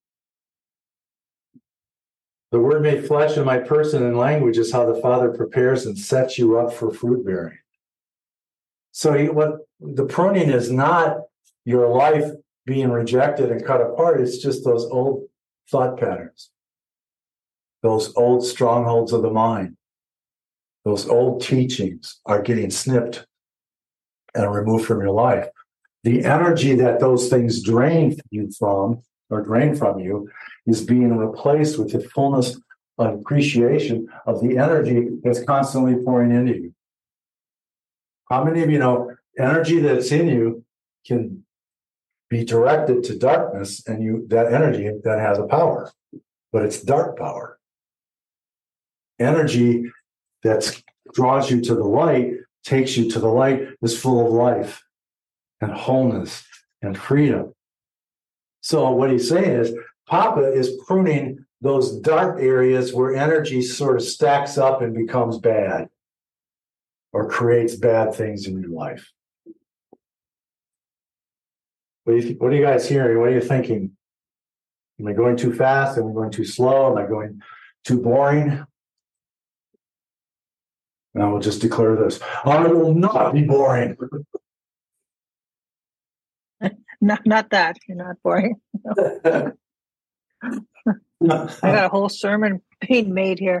A: The word made flesh in my person and language is how the Father prepares and sets you up for fruit bearing. So he, what the pruning is not your life being rejected and cut apart. It's just those old thought patterns, those old strongholds of the mind, those old teachings are getting snipped and removed from your life. The energy that those things drain you from or drain from you is being replaced with the fullness of appreciation of the energy that's constantly pouring into you. How many of you know energy that's in you can be directed to darkness, and you that energy that has a power, but it's dark power. Energy that draws you to the light, takes you to the light, is full of life and wholeness and freedom. So what he's saying is, Papa is pruning those dark areas where energy sort of stacks up and becomes bad or creates bad things in your life. What do you, what are you guys hearing? What are you thinking? Am I going too fast? Am I going too slow? Am I going too boring? And I will just declare this. I will not be boring.
C: not not that. You're not boring. I got a whole sermon being made here.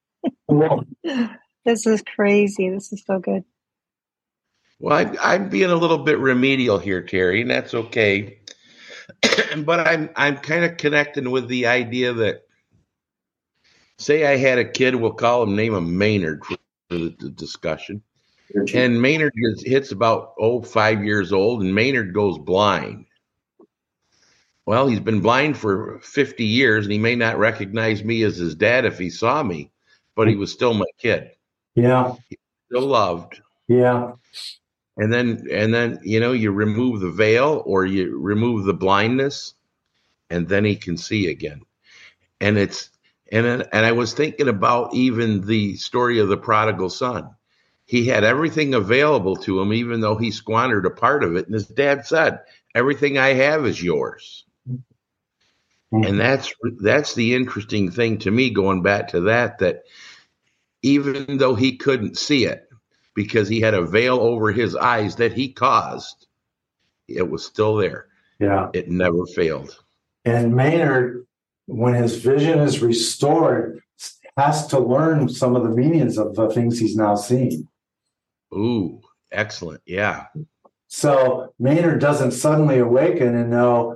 C: This is crazy. This is so good.
B: Well, I, I'm being a little bit remedial here, Terry, and that's okay. But I'm I'm kind of connecting with the idea that, say, I had a kid, we'll call him, name him Maynard for the, the discussion, and Maynard gets, hits about oh five years old, and Maynard goes blind. Well, he's been blind for fifty years, and he may not recognize me as his dad if he saw me, but he was still my kid.
A: Yeah.
B: He was still loved.
A: Yeah.
B: And then, and then, you know, you remove the veil or you remove the blindness, and then he can see again. And it's, and and I was thinking about even the story of the prodigal son. He had everything available to him, even though he squandered a part of it. And his dad said, "Everything I have is yours." Mm-hmm. And that's that's the interesting thing to me, going back to that, that even though he couldn't see it, because he had a veil over his eyes that he caused, it was still there.
A: Yeah.
B: It never failed.
A: And Maynard, when his vision is restored, has to learn some of the meanings of the things he's now seeing.
B: Ooh, excellent. Yeah.
A: So Maynard doesn't suddenly awaken and know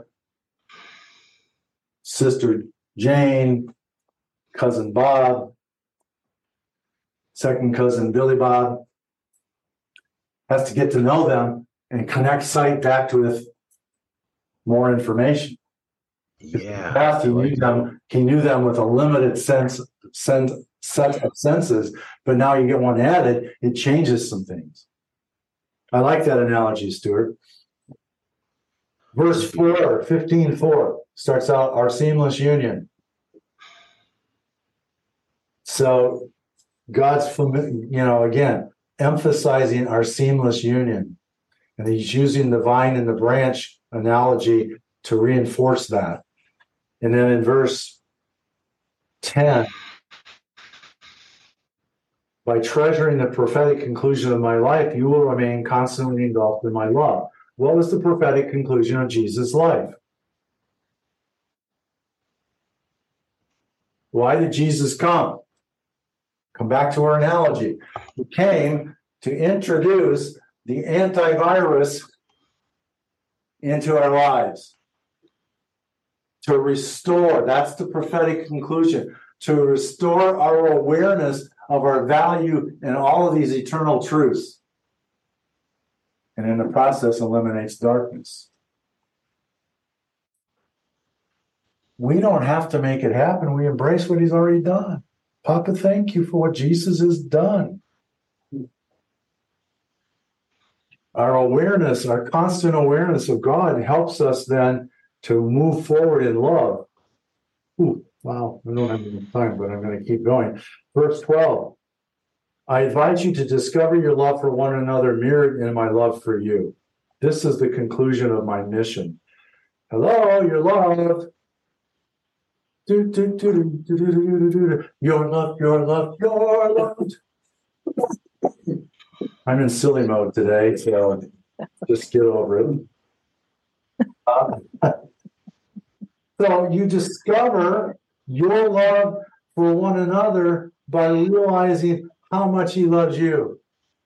A: Sister Jane, Cousin Bob, second cousin Billy Bob. Has to get to know them and connect sight back with more information.
B: Yeah.
A: Past, he knew them. He knew them with a limited sense, sense set of senses, but now you get one added. It changes some things. I like that analogy, Stuart. Verse four, fifteen four starts out our seamless union. So God's, you know, again, emphasizing our seamless union. And he's using the vine and the branch analogy to reinforce that. And then in verse ten, by treasuring the prophetic conclusion of my life, you will remain constantly engulfed in my love. What was the prophetic conclusion of Jesus' life? Why did Jesus come? Come back to our analogy. He came to introduce the antivirus into our lives, to restore, that's the prophetic conclusion, to restore our awareness of our value in all of these eternal truths. And in the process, eliminates darkness. We don't have to make it happen. We embrace what he's already done. Papa, thank you for what Jesus has done. Our awareness, our constant awareness of God helps us then to move forward in love. Ooh, wow, I don't have enough time, but I'm going to keep going. Verse twelve. I invite you to discover your love for one another mirrored in my love for you. This is the conclusion of my mission. Hello, you're loved. Do, do, do, do, do, do, do, do, do. You're loved, you're loved, you're loved. I'm in silly mode today, so just get over it. Uh, so you discover your love for one another by realizing how much he loves you.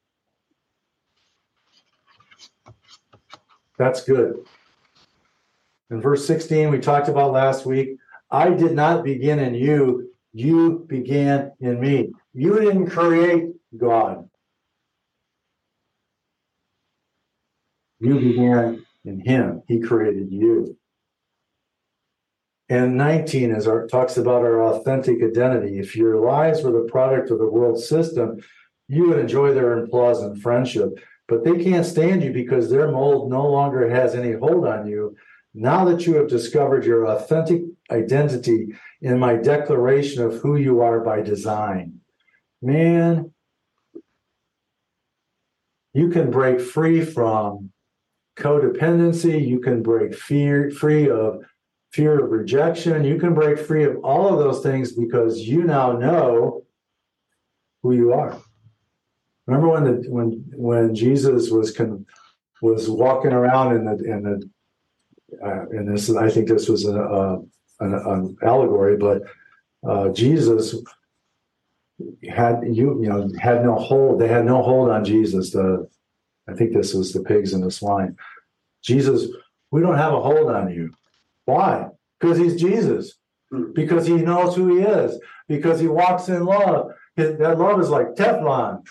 A: That's good. In verse sixteen, we talked about last week, I did not begin in you, you began in me. You didn't create God. You began in him. He created you. And nineteen is our, talks about our authentic identity. If your lives were the product of the world system, you would enjoy their applause and friendship. But they can't stand you because their mold no longer has any hold on you. Now that you have discovered your authentic identity in my declaration of who you are by design, man, you can break free from codependency. You can break fear, free of fear of rejection. You can break free of all of those things because you now know who you are. Remember when the when when Jesus was con, was walking around in the in the uh, and this is, I think this was a, a, an, an allegory, but uh, Jesus had you you know had no hold. They had no hold on Jesus. The I think this was the pigs and the swine. Jesus, we don't have a hold on you. Why? Because he's Jesus. Because he knows who he is. Because he walks in love. His, that love is like Teflon.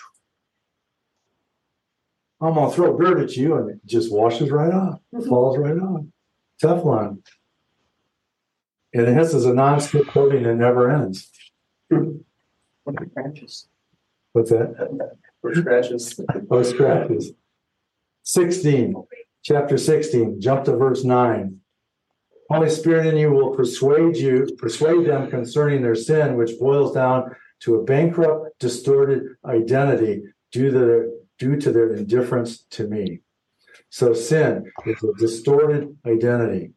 A: I'm gonna throw dirt at you, and it just washes right off. It falls right off. Teflon. And this is a non-stick coating that never ends.
E: What are scratches?
A: What's that?
D: For scratches.
A: Oh, scratches. sixteen, chapter sixteen, jump to verse nine. Holy Spirit in you will persuade you, persuade them concerning their sin, which boils down to a bankrupt, distorted identity due to their, due to their indifference to me. So sin is a distorted identity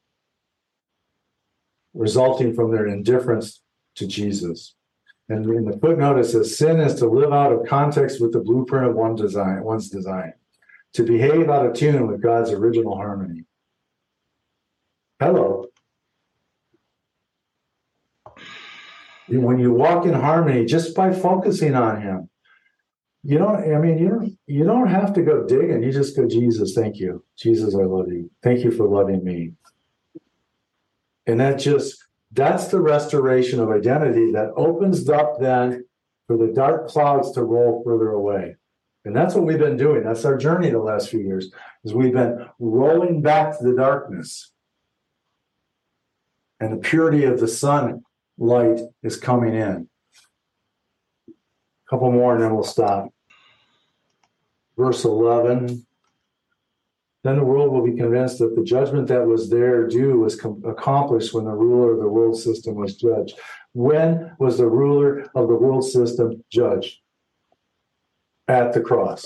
A: resulting from their indifference to Jesus. And in the footnote, it says sin is to live out of context with the blueprint of one design, one's design, to behave out of tune with God's original harmony. Hello. When you walk in harmony, just by focusing on him, you don't, I mean, you don't, you don't have to go digging. You just go, Jesus, thank you. Jesus, I love you. Thank you for loving me. And that just, that's the restoration of identity that opens up then for the dark clouds to roll further away. And that's what we've been doing. That's our journey the last few years, is we've been rolling back the darkness. And the purity of the sunlight is coming in. A couple more and then we'll stop. Verse eleven. Then the world will be convinced that the judgment that was there due was com- accomplished when the ruler of the world system was judged. When was the ruler of the world system judged? At the cross.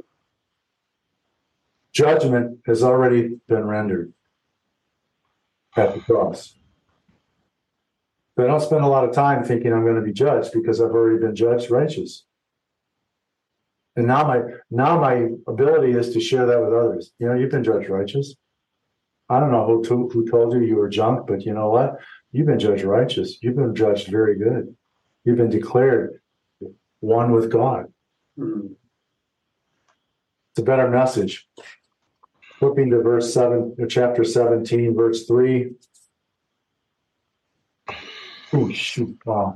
A: Judgment has already been rendered at the cross. But I don't spend a lot of time thinking I'm going to be judged because I've already been judged righteous. And now my now my ability is to share that with others. You know, you've been judged righteous. I don't know who, to, who told you you were junk, but you know what? You've been judged righteous. You've been judged very good. You've been declared one with God. Mm-hmm. It's a better message. Flipping to verse seven, chapter seventeen, verse three. Oh, shoot. Wow.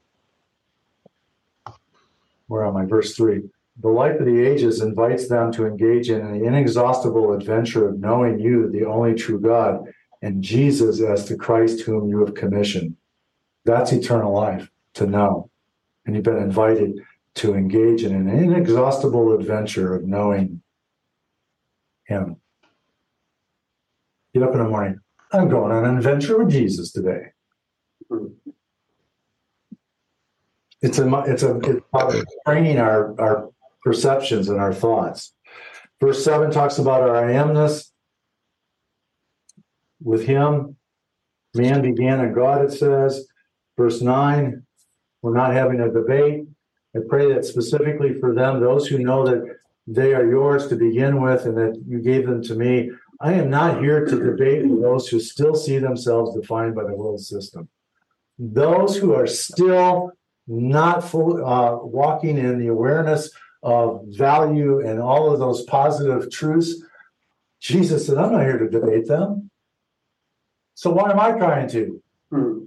A: Where am I? Verse three. The light of the ages invites them to engage in an inexhaustible adventure of knowing you, the only true God, and Jesus as the Christ whom you have commissioned. That's eternal life, to know. And you've been invited to engage in an inexhaustible adventure of knowing him. Get up in the morning. I'm going on an adventure with Jesus today. It's a it's a it's training our our perceptions and our thoughts. Verse seven talks about our I amness with him. Man began in God, it says. Verse nine, we're not having a debate. I pray that specifically for them, those who know that they are yours to begin with and that you gave them to me. I am not here to debate with those who still see themselves defined by the world system. Those who are still not full, uh, walking in the awareness of value and all of those positive truths, Jesus said, I'm not here to debate them. So why am I trying to? Hmm.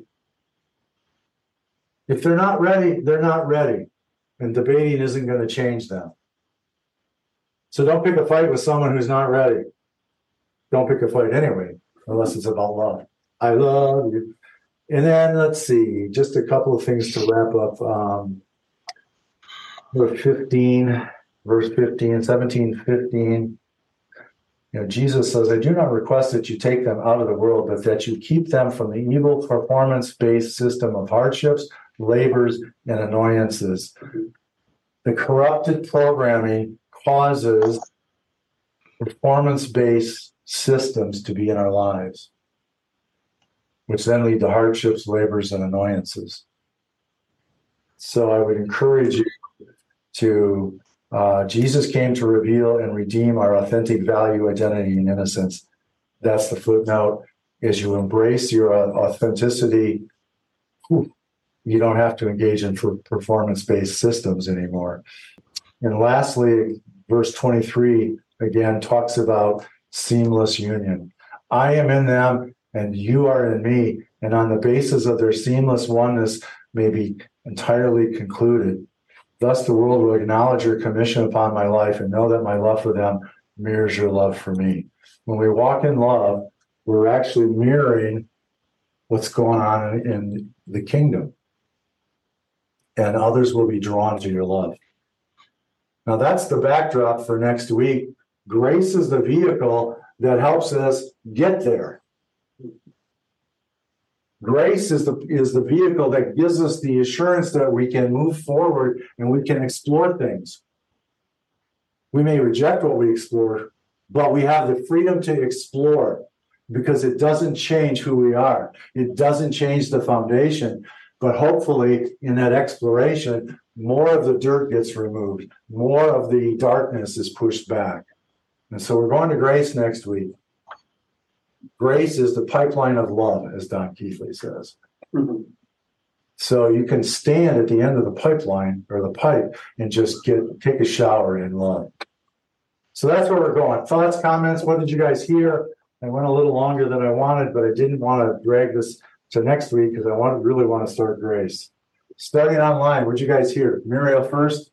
A: If they're not ready, they're not ready. And debating isn't going to change them. So don't pick a fight with someone who's not ready. Don't pick a fight anyway, unless it's about love. I love you. And then let's see, just a couple of things to wrap up. Um, verse fifteen, verse fifteen, seventeen, fifteen. You know, Jesus says, I do not request that you take them out of the world, but that you keep them from the evil performance-based system of hardships, labors, and annoyances. The corrupted programming causes performance-based systems to be in our lives, which then lead to hardships, labors, and annoyances. So I would encourage you to, uh, Jesus came to reveal and redeem our authentic value, identity, and innocence. That's the footnote. As you embrace your authenticity, you don't have to engage in performance-based systems anymore. And lastly, verse twenty-three, again, talks about seamless union. I am in them and you are in me. And on the basis of their seamless oneness may be entirely concluded. Thus the world will acknowledge your commission upon my life and know that my love for them mirrors your love for me. When we walk in love, we're actually mirroring what's going on in, in the kingdom. And others will be drawn to your love. Now that's the backdrop for next week. Grace is the vehicle that helps us get there. Grace is the is the vehicle that gives us the assurance that we can move forward and we can explore things. We may reject what we explore, but we have the freedom to explore because it doesn't change who we are. It doesn't change the foundation. But hopefully in that exploration, more of the dirt gets removed. More of the darkness is pushed back. And so we're going to grace next week. Grace is the pipeline of love, as Don Keathley says. Mm-hmm. So you can stand at the end of the pipeline or the pipe and just get take a shower in love. So that's where we're going. Thoughts, comments? What did you guys hear? I went a little longer than I wanted, but I didn't want to drag this to next week because I want really want to start grace. Starting online, what did you guys hear? Muriel first.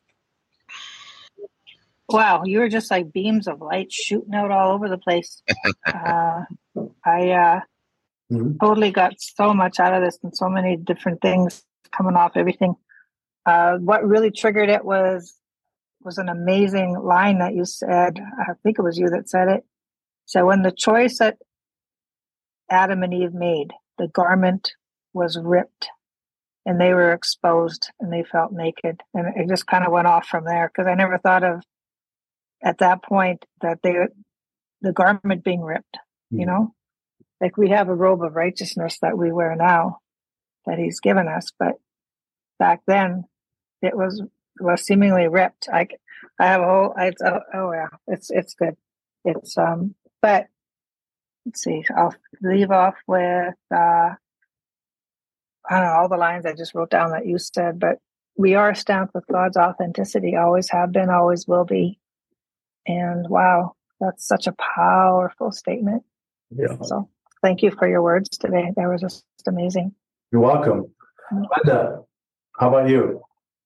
C: Wow, you were just like beams of light shooting out all over the place. uh, I uh, mm-hmm. totally got so much out of this and so many different things coming off everything. Uh, what really triggered it was was an amazing line that you said. I think it was you that said it. So when the choice that Adam and Eve made, the garment was ripped and they were exposed and they felt naked. And it just kind of went off from there because I never thought of at that point that they the garment being ripped, mm-hmm. you know, like we have a robe of righteousness that we wear now that he's given us. But back then it was, was seemingly ripped. I, I have a whole, it's, oh, oh yeah, it's, it's good. It's, um, but let's see, I'll leave off with, uh, I don't know, all the lines I just wrote down that you said, but we are stamped with God's authenticity, always have been, always will be. And wow, that's such a powerful statement.
A: Yeah.
C: So thank you for your words today. That was just amazing.
A: You're welcome. Linda, how about you?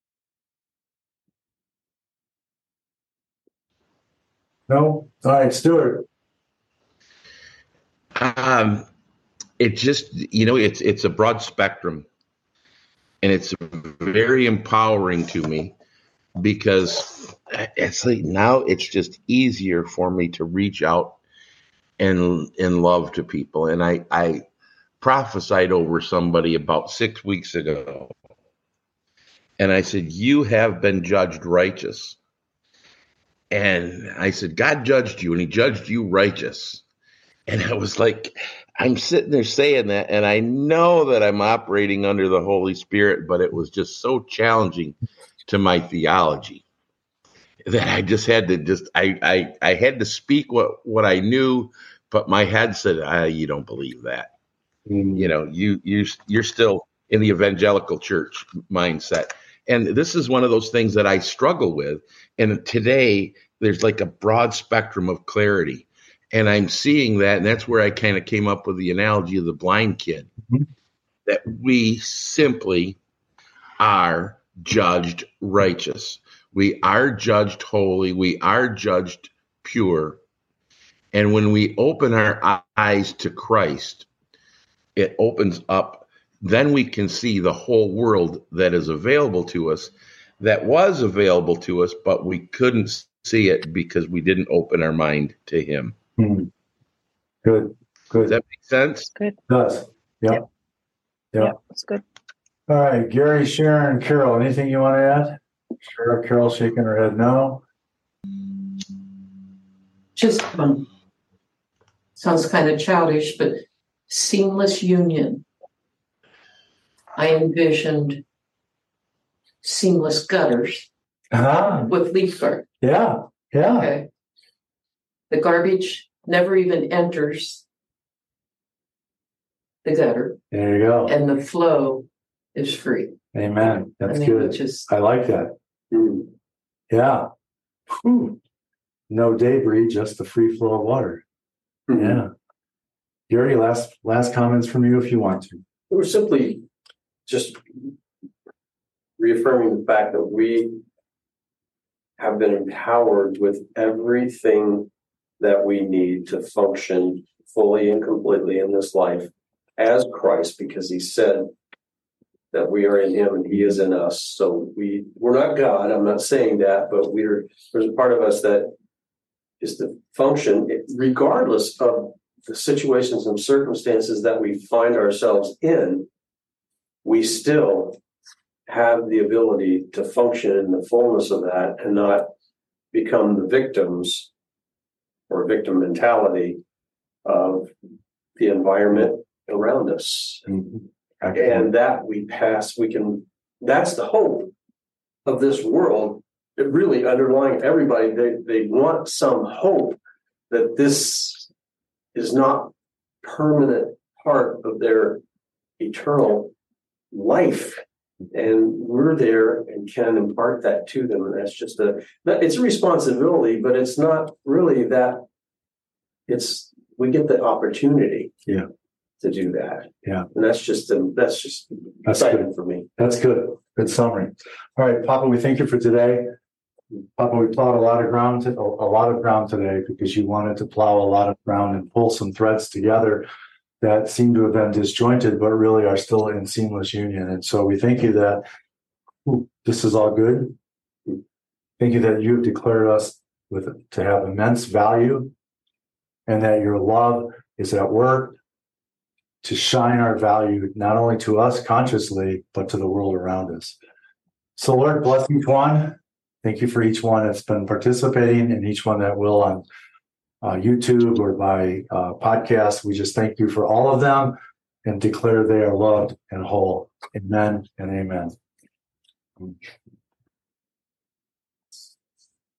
A: No? All right, Stuart.
B: Um, it just, you know, it's it's a broad spectrum, and it's very empowering to me because it's like now it's just easier for me to reach out and in love to people. And I, I prophesied over somebody about six weeks ago, and I said, "You have been judged righteous." And I said, God judged you, and he judged you righteous. And I was like, I'm sitting there saying that, and I know that I'm operating under the Holy Spirit, but it was just so challenging to my theology that I just had to just, I I, I had to speak what, what I knew, but my head said, ah, you don't believe that. Mm-hmm. You know, you, you, you're still in the evangelical church mindset. And this is one of those things that I struggle with. And today there's like a broad spectrum of clarity. And I'm seeing that. And that's where I kind of came up with the analogy of the blind kid, mm-hmm. that we simply are judged righteous. We are judged holy. We are judged pure. And when we open our eyes to Christ, it opens up. Then we can see the whole world that is available to us, that was available to us, but we couldn't see it because we didn't open our mind to him.
A: Mm-hmm. Good, good.
B: Does that make sense?
C: Good.
A: It does. Yep. Yep.
C: Yep. Yep. That's good.
A: All right, Gary, Sharon, Carol, anything you want to add? Sure, Carol shaking her head no.
E: Just um, sounds kind of childish, but seamless union. I envisioned seamless gutters
A: uh-huh.
E: with leaf guard.
A: Yeah, yeah.
E: Okay. The garbage never even enters the gutter,
A: There you go.
E: and the flow is free.
A: Amen. That's
E: I mean,
A: good.
E: which is
A: I like that.
D: Mm.
A: Yeah. Whew. No debris, just the free flow of water.
D: Mhm.
A: Yeah. Gary, last last comments from you if you want to.
D: It was simply just reaffirming the fact that we have been empowered with everything that we need to function fully and completely in this life as Christ, because he said that we are in him and he is in us. So we, we're not God, I'm not saying that, but we're, there's a part of us that is to function regardless of the situations and circumstances that we find ourselves in. We still have the ability to function in the fullness of that and not become the victims or victim mentality of the environment around us.
A: Mm-hmm.
D: And that we pass, we can, that's the hope of this world. It really underlying everybody, they, they want some hope that this is not permanent part of their eternal life. And we're there and can impart that to them. And that's just a, it's a responsibility, but it's not really that. It's, we get the opportunity
A: yeah.
D: to do that.
A: Yeah.
D: And that's just, um, that's just
A: That's
D: exciting
A: good.
D: for me.
A: That's good. Good summary. All right, Papa, we thank you for today. Papa, we plowed a lot of ground, to, a lot of ground today because you wanted to plow a lot of ground and pull some threads together that seem to have been disjointed, but really are still in seamless union. And so we thank you that ooh, this is all good. Thank you that you've declared us with to have immense value and that your love is at work to shine our value not only to us consciously, but to the world around us. So Lord, bless each one. Thank you for each one that's been participating and each one that will on uh, YouTube or by uh, podcast. We just thank you for all of them and declare they are loved and whole. Amen and amen.